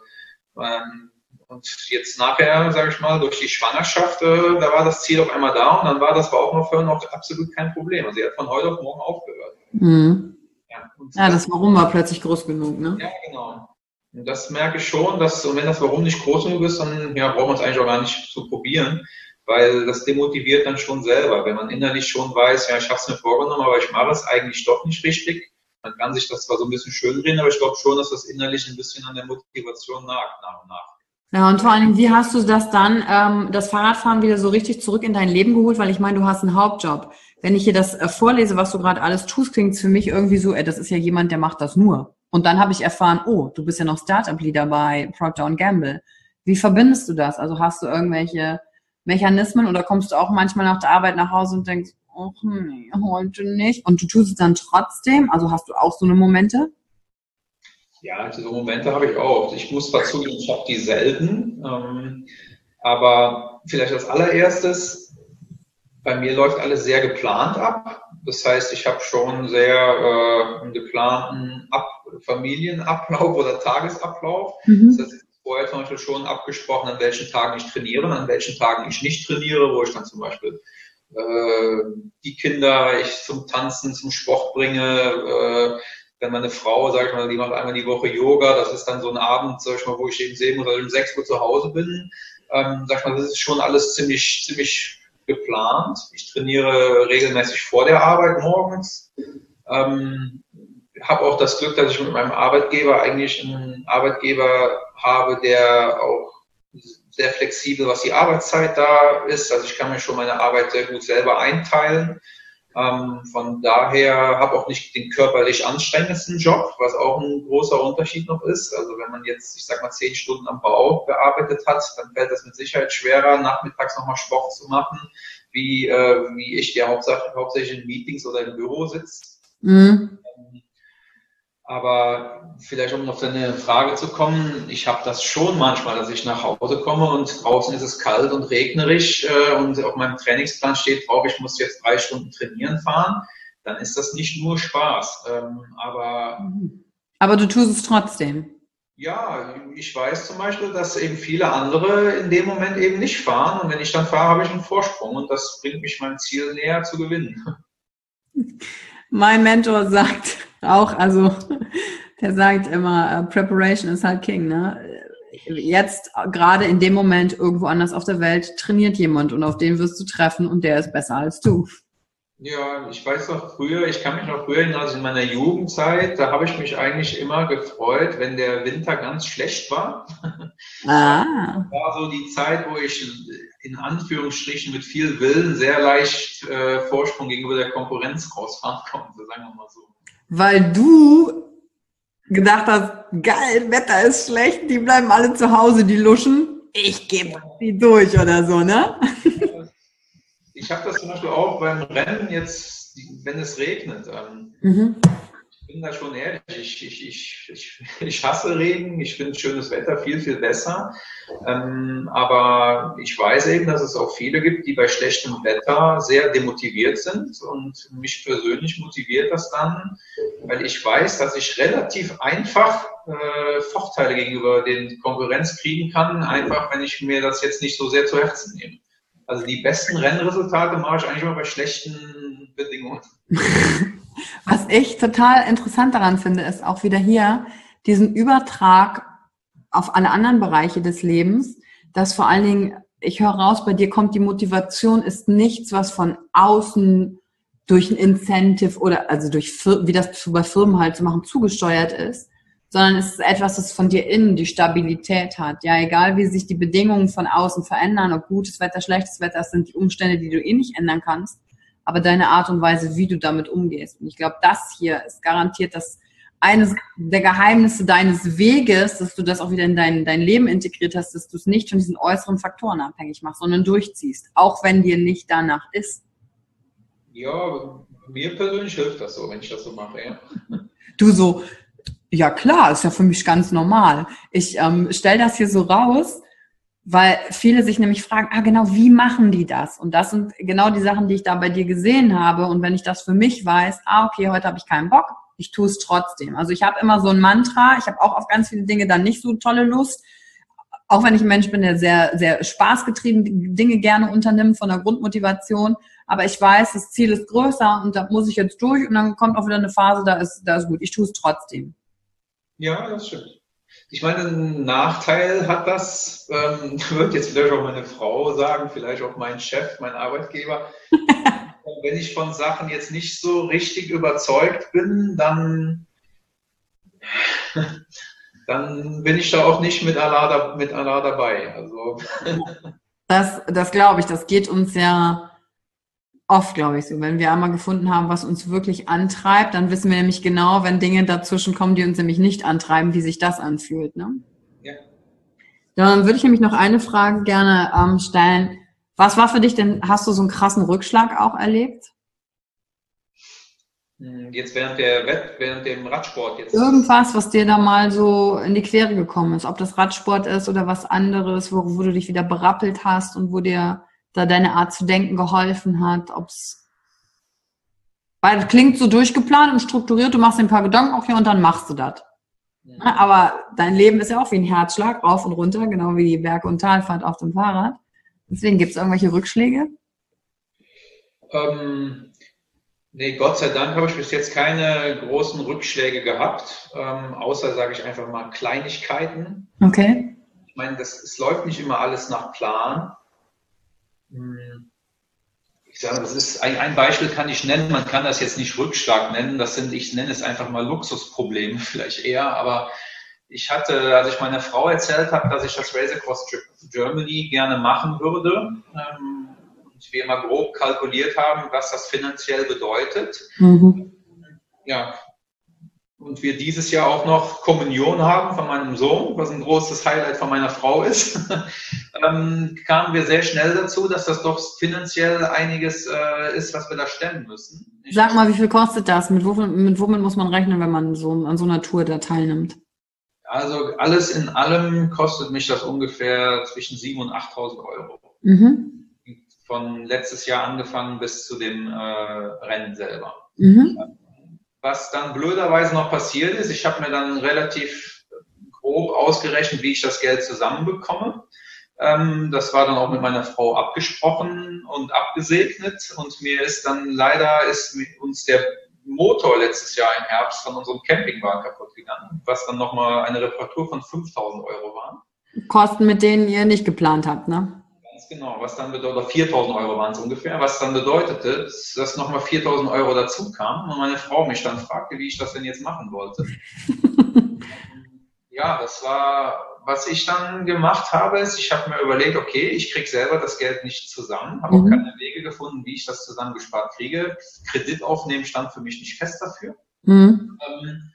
Und jetzt nachher, sage ich mal, durch die Schwangerschaft, da war das Ziel auf einmal da und dann war das Rauchen aufhören noch absolut kein Problem. Also sie hat von heute auf morgen aufgehört.
Mhm. Ja, ja, das Warum war plötzlich groß genug, ne?
Ja, genau. Und das merke ich schon, dass, und wenn das Warum nicht groß genug ist, dann ja, braucht man es eigentlich auch gar nicht zu probieren, weil das demotiviert dann schon selber. Wenn man innerlich schon weiß, ja, ich habe es mir vorgenommen, aber ich mache es eigentlich doch nicht richtig, man kann sich das zwar so ein bisschen schönreden, aber ich glaube schon, dass das innerlich ein bisschen an der Motivation nagt, nach und nach.
Ja, und vor allem, wie hast du das dann, ähm, das Fahrradfahren wieder so richtig zurück in dein Leben geholt? Weil ich meine, du hast einen Hauptjob. Wenn ich hier das äh, vorlese, was du gerade alles tust, klingt es für mich irgendwie so, ey, das ist ja jemand, der macht das nur. Und dann habe ich erfahren, oh, du bist ja noch Startup-Leader bei Procter und Gamble. Wie verbindest du das? Also hast du irgendwelche Mechanismen oder kommst du auch manchmal nach der Arbeit nach Hause und denkst, ach nee, heute nicht. Und du tust es dann trotzdem? Also hast du auch so eine Momente?
Ja, diese Momente habe ich auch. Ich muss zwar zugeben, ich habe die selten. Ähm, aber vielleicht als allererstes, bei mir läuft alles sehr geplant ab. Das heißt, ich habe schon sehr äh, einen geplanten Ab- Familienablauf oder Tagesablauf. Mhm. Das heißt, vorher zum Beispiel schon abgesprochen, an welchen Tagen ich trainiere und an welchen Tagen ich nicht trainiere, wo ich dann zum Beispiel äh, die Kinder ich zum Tanzen, zum Sport bringe. Äh, wenn meine Frau, sag ich mal, die macht einmal die Woche Yoga, das ist dann so ein Abend, sag ich mal, wo ich eben sehen muss, dass ich um sechs Uhr zu Hause bin. Ähm, sag ich mal, das ist schon alles ziemlich, ziemlich geplant. Ich trainiere regelmäßig vor der Arbeit morgens. Ähm, habe auch das Glück, dass ich mit meinem Arbeitgeber eigentlich einen Arbeitgeber habe, der auch sehr flexibel, was die Arbeitszeit da ist. Also ich kann mir schon meine Arbeit sehr gut selber einteilen. Ähm, von daher habe auch nicht den körperlich anstrengendsten Job, was auch ein großer Unterschied noch ist. Also wenn man jetzt, ich sag mal, zehn Stunden am Bau gearbeitet hat, dann fällt das mit Sicherheit schwerer, nachmittags nochmal Sport zu machen, wie, äh, wie ich, der hauptsächlich, hauptsächlich in Meetings oder im Büro sitzt. Mhm. Aber vielleicht, um auf deine Frage zu kommen, ich habe das schon manchmal, dass ich nach Hause komme und draußen ist es kalt und regnerisch äh, und auf meinem Trainingsplan steht drauf, ich muss jetzt drei Stunden trainieren fahren. Dann ist das nicht nur Spaß. Ähm, aber,
aber du tust es trotzdem.
Ja, ich weiß zum Beispiel, dass eben viele andere in dem Moment eben nicht fahren. Und wenn ich dann fahre, habe ich einen Vorsprung. Und das bringt mich meinem Ziel näher zu gewinnen.
Mein Mentor sagt auch, also der sagt immer, uh, Preparation is halt King, ne? Jetzt gerade in dem Moment irgendwo anders auf der Welt trainiert jemand und auf den wirst du treffen und der ist besser als du.
Ja, ich weiß noch früher, ich kann mich noch früher erinnern, also in meiner Jugendzeit, da habe ich mich eigentlich immer gefreut, wenn der Winter ganz schlecht war. Ah. Das war so die Zeit, wo ich in Anführungsstrichen mit viel Willen sehr leicht äh, Vorsprung gegenüber der Konkurrenz rausfahren konnte, sagen wir mal so.
Weil du gedacht hast, geil, Wetter ist schlecht, die bleiben alle zu Hause, die luschen, ich gebe die durch oder so, ne?
Ich habe das zum Beispiel auch beim Rennen jetzt, wenn es regnet. Ähm,
mhm.
Ich bin da schon ehrlich, ich, ich, ich, ich, ich hasse Regen, ich finde schönes Wetter viel, viel besser. Ähm, aber ich weiß eben, dass es auch viele gibt, die bei schlechtem Wetter sehr demotiviert sind. Und mich persönlich motiviert das dann, weil ich weiß, dass ich relativ einfach äh, Vorteile gegenüber den Konkurrenz kriegen kann, einfach wenn ich mir das jetzt nicht so sehr zu Herzen nehme. Also die besten Rennresultate mache ich eigentlich immer bei schlechten Bedingungen.
Was ich total interessant daran finde, ist auch wieder hier diesen Übertrag auf alle anderen Bereiche des Lebens, dass vor allen Dingen, ich höre raus, bei dir kommt die Motivation, ist nichts, was von außen durch ein Incentive oder also durch, wie das bei Firmen halt zu machen, zugesteuert ist, sondern es ist etwas, das von dir innen die Stabilität hat. Ja, egal wie sich die Bedingungen von außen verändern, ob gutes Wetter, schlechtes Wetter, das sind die Umstände, die du eh nicht ändern kannst, aber deine Art und Weise, wie du damit umgehst. Und ich glaube, das hier ist garantiert das eines der Geheimnisse deines Weges, dass du das auch wieder in dein, dein Leben integriert hast, dass du es nicht von diesen äußeren Faktoren abhängig machst, sondern durchziehst, auch wenn dir nicht danach ist.
Ja, mir persönlich hilft das so, wenn ich das so mache, ja.
Du so, ja klar, ist ja für mich ganz normal. Ich ähm, stelle das hier so raus, weil viele sich nämlich fragen, ah genau, wie machen die das? Und das sind genau die Sachen, die ich da bei dir gesehen habe. Und wenn ich das für mich weiß, ah okay, heute habe ich keinen Bock, ich tue es trotzdem. Also ich habe immer so ein Mantra, ich habe auch auf ganz viele Dinge dann nicht so tolle Lust, auch wenn ich ein Mensch bin, der sehr, sehr spaßgetrieben Dinge gerne unternimmt, von der Grundmotivation. Aber ich weiß, das Ziel ist größer und da muss ich jetzt durch und dann kommt auch wieder eine Phase, da ist, da ist gut. Ich tue es trotzdem.
Ja, das stimmt. Ich meine, einen Nachteil hat das, ähm, wird jetzt vielleicht auch meine Frau sagen, vielleicht auch mein Chef, mein Arbeitgeber. Wenn ich von Sachen jetzt nicht so richtig überzeugt bin, dann, dann bin ich da auch nicht mit Allah, mit Allah dabei. Also.
Das, das glaube ich, das geht uns ja oft, glaube ich, so. Wenn wir einmal gefunden haben, was uns wirklich antreibt, dann wissen wir nämlich genau, wenn Dinge dazwischen kommen, die uns nämlich nicht antreiben, wie sich das anfühlt. Ne?
Ja.
Dann würde ich nämlich noch eine Frage gerne ähm, stellen. Was war für dich denn, hast du so einen krassen Rückschlag auch erlebt?
Jetzt während der Wett, während dem Radsport jetzt.
Irgendwas, was dir da mal so in die Quere gekommen ist, ob das Radsport ist oder was anderes, wo, wo du dich wieder berappelt hast und wo dir da deine Art zu denken geholfen hat, ob's, weil es klingt so durchgeplant und strukturiert, du machst dir ein paar Gedanken auch hier und dann machst du das. Ja. Aber dein Leben ist ja auch wie ein Herzschlag, rauf und runter, genau wie die Berg- und Talfahrt auf dem Fahrrad. Deswegen, gibt es irgendwelche Rückschläge?
Ähm, nee, Gott sei Dank habe ich bis jetzt keine großen Rückschläge gehabt, ähm, außer, sage ich einfach mal, Kleinigkeiten.
Okay.
Ich meine, das, es läuft nicht immer alles nach Plan. Ich sage, das ist ein, ein Beispiel kann ich nennen, man kann das jetzt nicht Rückschlag nennen, das sind, ich nenne es einfach mal Luxusprobleme vielleicht eher, aber ich hatte, als ich meiner Frau erzählt habe, dass ich das Race Across Germany gerne machen würde, ähm, und wir mal grob kalkuliert haben, was das finanziell bedeutet. Mhm. Ja, und wir dieses Jahr auch noch Kommunion haben von meinem Sohn, was ein großes Highlight von meiner Frau ist. ähm, kamen wir sehr schnell dazu, dass das doch finanziell einiges äh, ist, was wir da stemmen müssen. Ich
Sag mal, wie viel kostet das? Mit, womit, mit womit muss man rechnen, wenn man so an so einer Tour da teilnimmt?
Also alles in allem kostet mich das ungefähr zwischen siebentausend und achttausend Euro.
Mhm.
Von letztes Jahr angefangen bis zu dem äh, Rennen selber.
Mhm.
Was dann blöderweise noch passiert ist, ich habe mir dann relativ grob ausgerechnet, wie ich das Geld zusammenbekomme. Ähm, das war dann auch mit meiner Frau abgesprochen und abgesegnet. Und mir ist dann leider, ist uns der Motor letztes Jahr im Herbst von unserem Campingwagen kaputt gegangen, was dann nochmal eine Reparatur von fünftausend Euro war.
Kosten, mit denen ihr nicht geplant habt, ne?
Ganz genau, was dann bedeutet, oder viertausend Euro waren es ungefähr, was dann bedeutete, dass nochmal viertausend Euro dazu kamen und meine Frau mich dann fragte, wie ich das denn jetzt machen wollte. Ja, das war, was ich dann gemacht habe, ist, ich habe mir überlegt, okay, ich kriege selber das Geld nicht zusammen, habe
Mhm.
auch keine Wege gefunden, wie ich das zusammengespart kriege. Kredit aufnehmen stand für mich nicht fest dafür.
Mhm.
Ähm,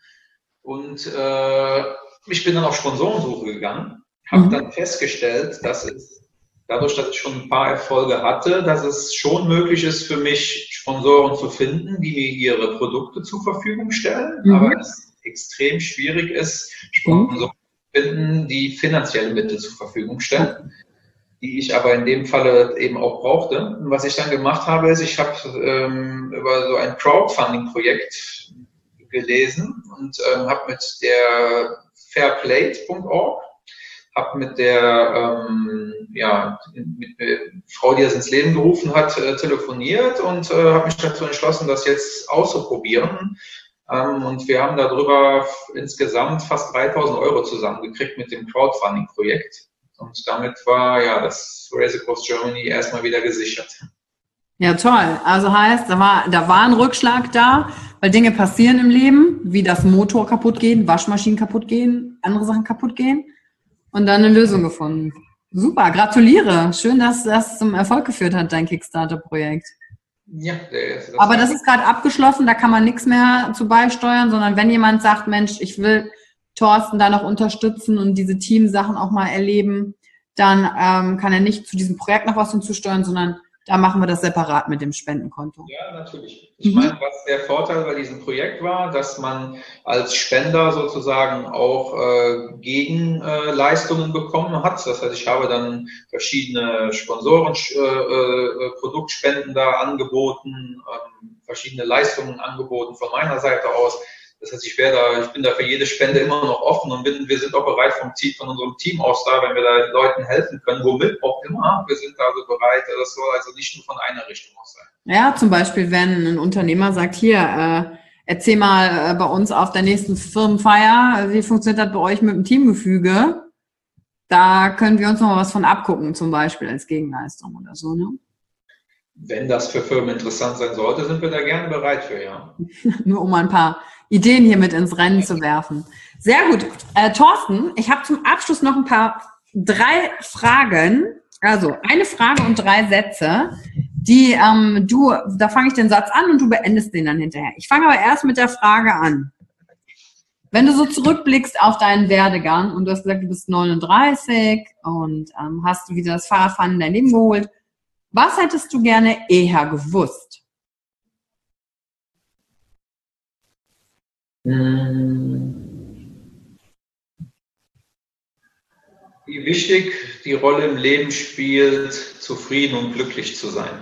und äh, ich bin dann auf Sponsorensuche gegangen, habe
Mhm.
dann festgestellt, dass es, dadurch, dass ich schon ein paar Erfolge hatte, dass es schon möglich ist für mich, Sponsoren zu finden, die mir ihre Produkte zur Verfügung stellen,
Mhm.
aber es extrem schwierig ist, Sponsoren zu finden, die finanzielle Mittel zur Verfügung stellen, die ich aber in dem Falle eben auch brauchte. Und was ich dann gemacht habe, ist, ich habe ähm, über so ein Crowdfunding-Projekt gelesen und ähm, habe mit der fairplate punkt org, habe mit der ähm, ja, mit der Frau, die das ins Leben gerufen hat, äh, telefoniert und äh, habe mich dazu entschlossen, das jetzt auszuprobieren. Ähm, und wir haben darüber insgesamt fast dreitausend Euro zusammengekriegt mit dem Crowdfunding-Projekt. Und damit war ja das Race Across Germany erstmal wieder gesichert.
Ja, toll. Also heißt, da war, da war ein Rückschlag da, weil Dinge passieren im Leben, wie das Motor kaputt gehen, Waschmaschinen kaputt gehen, andere Sachen kaputt gehen und dann eine Lösung gefunden. Super, gratuliere. Schön, dass das zum Erfolg geführt hat, dein Kickstarter-Projekt.
Ja, das
aber das ist gerade abgeschlossen, da kann man nichts mehr zu beisteuern, sondern wenn jemand sagt, Mensch, ich will Thorsten da noch unterstützen und diese Teamsachen auch mal erleben, dann ähm, kann er nicht zu diesem Projekt noch was hinzusteuern, sondern da machen wir das separat mit dem Spendenkonto.
Ja, natürlich. Ich mhm. meine, was der Vorteil bei diesem Projekt war, dass man als Spender sozusagen auch äh, Gegenleistungen äh, bekommen hat. Das heißt, ich habe dann verschiedene Sponsoren, äh, äh, Produktspenden da angeboten, ähm, verschiedene Leistungen angeboten von meiner Seite aus. Das heißt, ich, wäre da, ich bin da für jede Spende immer noch offen und bin, wir sind auch bereit vom Team, von unserem Team aus da, wenn wir da Leuten helfen können, womit auch immer. Wir sind da also bereit, das soll also nicht nur von einer Richtung aus sein.
Ja, zum Beispiel, wenn ein Unternehmer sagt, hier, äh, erzähl mal äh, bei uns auf der nächsten Firmenfeier, wie funktioniert das bei euch mit dem Teamgefüge? Da können wir uns noch mal was von abgucken, zum Beispiel als Gegenleistung oder so, ne?
Wenn das für Firmen interessant sein sollte, sind wir da gerne bereit für, ja.
Nur um ein paar Ideen hier mit ins Rennen zu werfen. Sehr gut. Äh, Thorsten, ich habe zum Abschluss noch ein paar, drei Fragen. Also eine Frage und drei Sätze, die ähm, du, da fange ich den Satz an und du beendest den dann hinterher. Ich fange aber erst mit der Frage an. Wenn du so zurückblickst auf deinen Werdegang und du hast gesagt, du bist neununddreißig und ähm, hast du wieder das Fahrradfahren in dein Leben geholt, was hättest du gerne eher gewusst?
Wie wichtig die Rolle im Leben spielt, zufrieden und glücklich zu sein.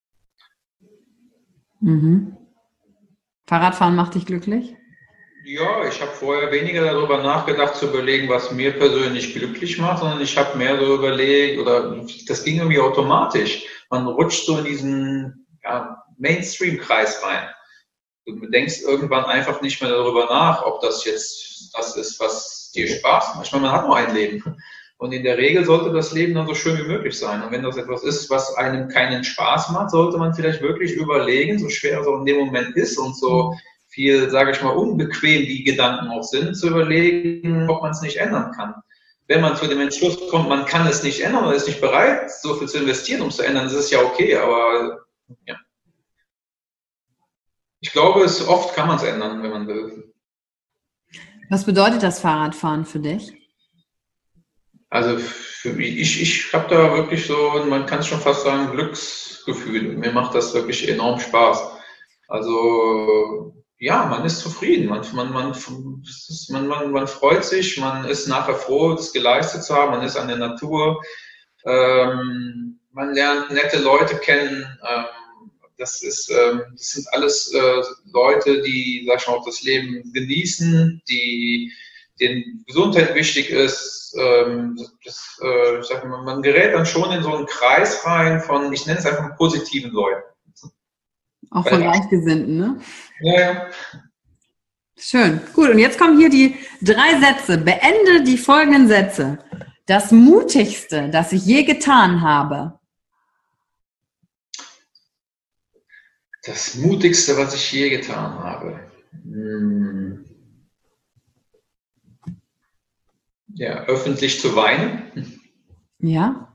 Mhm. Fahrradfahren macht dich glücklich?
Ja, ich habe vorher weniger darüber nachgedacht, zu überlegen, was mir persönlich glücklich macht, sondern ich habe mehr so überlegt, oder das ging irgendwie automatisch. Man rutscht so in diesen ja, Mainstream-Kreis rein. Du denkst irgendwann einfach nicht mehr darüber nach, ob das jetzt das ist, was dir Spaß macht. Ich meine, man hat nur ein Leben. Und in der Regel sollte das Leben dann so schön wie möglich sein. Und wenn das etwas ist, was einem keinen Spaß macht, sollte man vielleicht wirklich überlegen, so schwer es auch in dem Moment ist und so viel, sage ich mal, unbequem die Gedanken auch sind, zu überlegen, ob man es nicht ändern kann. Wenn man zu dem Entschluss kommt, man kann es nicht ändern, man ist nicht bereit, so viel zu investieren, um es zu ändern, das ist ja okay, aber ja. Ich glaube, es, oft kann man es ändern, wenn man will.
Was bedeutet das Fahrradfahren für dich?
Also für mich, ich, ich habe da wirklich so, man kann es schon fast sagen, Glücksgefühl. Mir macht das wirklich enorm Spaß. Also ja, man ist zufrieden, man, man, man, man, man, man freut sich, man ist nachher froh, das geleistet zu haben, man ist an der Natur, ähm, man lernt nette Leute kennen. Ähm, das ist, ähm, das sind alles äh, Leute, die, sag ich mal, auch das Leben genießen, die denen Gesundheit wichtig ist. Ähm, das, äh, ich sag mal, man gerät dann schon in so einen Kreis rein von, ich nenne es einfach positiven Leuten.
Auch von Gleichgesinnten, ne?
Ja, ja.
Schön. Gut, und jetzt kommen hier die drei Sätze. Beende die folgenden Sätze. Das Mutigste, das ich je getan habe.
Das Mutigste, was ich je getan habe. Hm. Ja, öffentlich zu weinen.
Ja.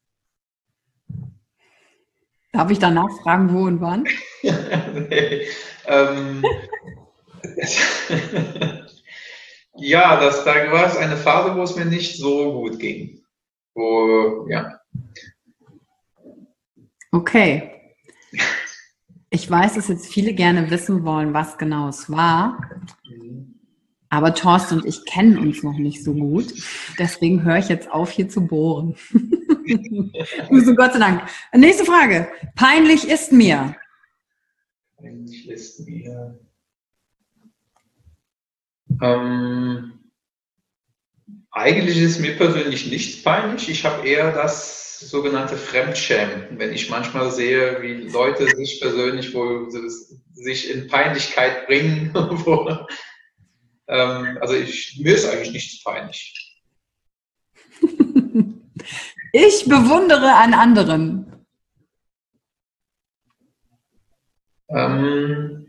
Darf ich danach fragen, wo und wann?
nee. ähm, ja, das, da war es eine Phase, wo es mir nicht so gut ging. Wo, ja.
Okay. Ich weiß, dass jetzt viele gerne wissen wollen, was genau es war. Aber Thorsten und ich kennen uns noch nicht so gut. Deswegen höre ich jetzt auf, hier zu bohren. So, Gott sei Dank. Nächste Frage. Peinlich ist mir.
Peinlich ist mir. Ähm, eigentlich ist mir persönlich nichts peinlich. Ich habe eher das sogenannte Fremdschämen. Wenn ich manchmal sehe, wie Leute sich persönlich, wo sie sich in Peinlichkeit bringen, wo, ähm, also ich, mir ist eigentlich nichts peinlich.
Ich bewundere an anderen.
Ähm,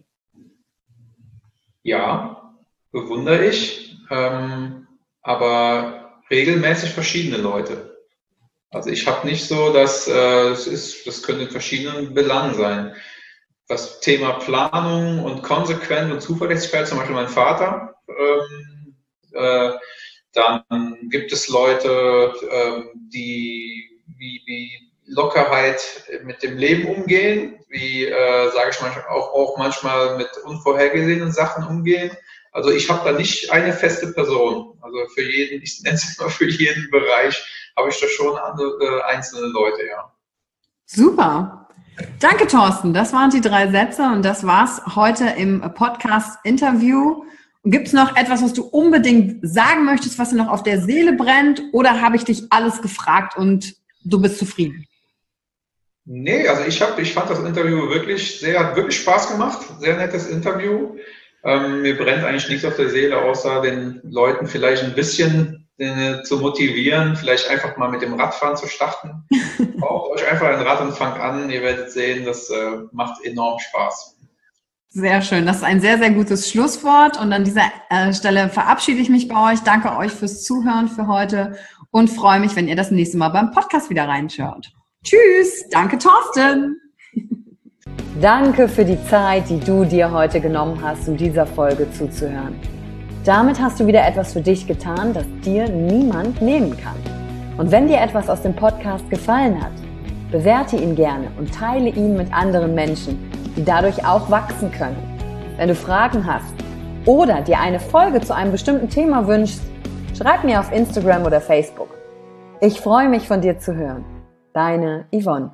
ja, bewundere ich, ähm, aber regelmäßig verschiedene Leute. Also ich habe nicht so, dass äh, es ist, das können in verschiedenen Belangen sein. Das Thema Planung und Konsequenz und Zuverlässigkeit, zum Beispiel mein Vater, ähm, äh, dann gibt es Leute, ähm, die wie, wie Lockerheit mit dem Leben umgehen, wie, äh, sage ich manchmal, auch, auch manchmal mit unvorhergesehenen Sachen umgehen. Also ich habe da nicht eine feste Person. Also für jeden, ich nenne es immer für jeden Bereich, habe ich da schon andere, äh, einzelne Leute, ja.
Super. Danke, Thorsten. Das waren die drei Sätze und das war's heute im Podcast-Interview. Gibt es noch etwas, was du unbedingt sagen möchtest, was dir noch auf der Seele brennt? Oder habe ich dich alles gefragt und du bist zufrieden?
Nee, also ich, hab, ich fand das Interview wirklich sehr, hat wirklich Spaß gemacht. Sehr nettes Interview. Ähm, mir brennt eigentlich nichts auf der Seele, außer den Leuten vielleicht ein bisschen äh, zu motivieren, vielleicht einfach mal mit dem Radfahren zu starten. Baut euch einfach ein Rad und fangt an. Ihr werdet sehen, das äh, macht enorm Spaß.
Sehr schön. Das ist ein sehr, sehr gutes Schlusswort. Und an dieser äh, Stelle verabschiede ich mich bei euch. Danke euch fürs Zuhören für heute und freue mich, wenn ihr das nächste Mal beim Podcast wieder reinschaut. Tschüss. Danke, Thorsten. Danke für die Zeit, die du dir heute genommen hast, um dieser Folge zuzuhören. Damit hast du wieder etwas für dich getan, das dir niemand nehmen kann. Und wenn dir etwas aus dem Podcast gefallen hat, bewerte ihn gerne und teile ihn mit anderen Menschen, die dadurch auch wachsen können. Wenn du Fragen hast oder dir eine Folge zu einem bestimmten Thema wünschst, schreib mir auf Instagram oder Facebook. Ich freue mich, von dir zu hören. Deine Yvonne.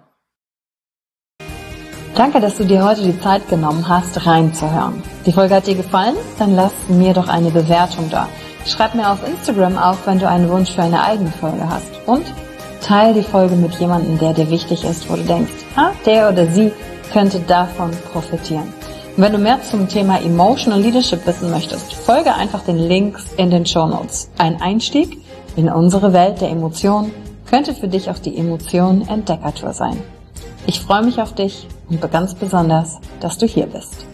Danke, dass du dir heute die Zeit genommen hast, reinzuhören. Die Folge hat dir gefallen? Dann lass mir doch eine Bewertung da. Schreib mir auf Instagram auch, wenn du einen Wunsch für eine eigene Folge hast. Und teile die Folge mit jemandem, der dir wichtig ist, wo du denkst, ah, der oder sie könnte davon profitieren. Und wenn du mehr zum Thema Emotional Leadership wissen möchtest, folge einfach den Links in den Shownotes. Ein Einstieg in unsere Welt der Emotionen könnte für dich auch die Emotionen Entdeckertour sein. Ich freue mich auf dich und ganz besonders, dass du hier bist.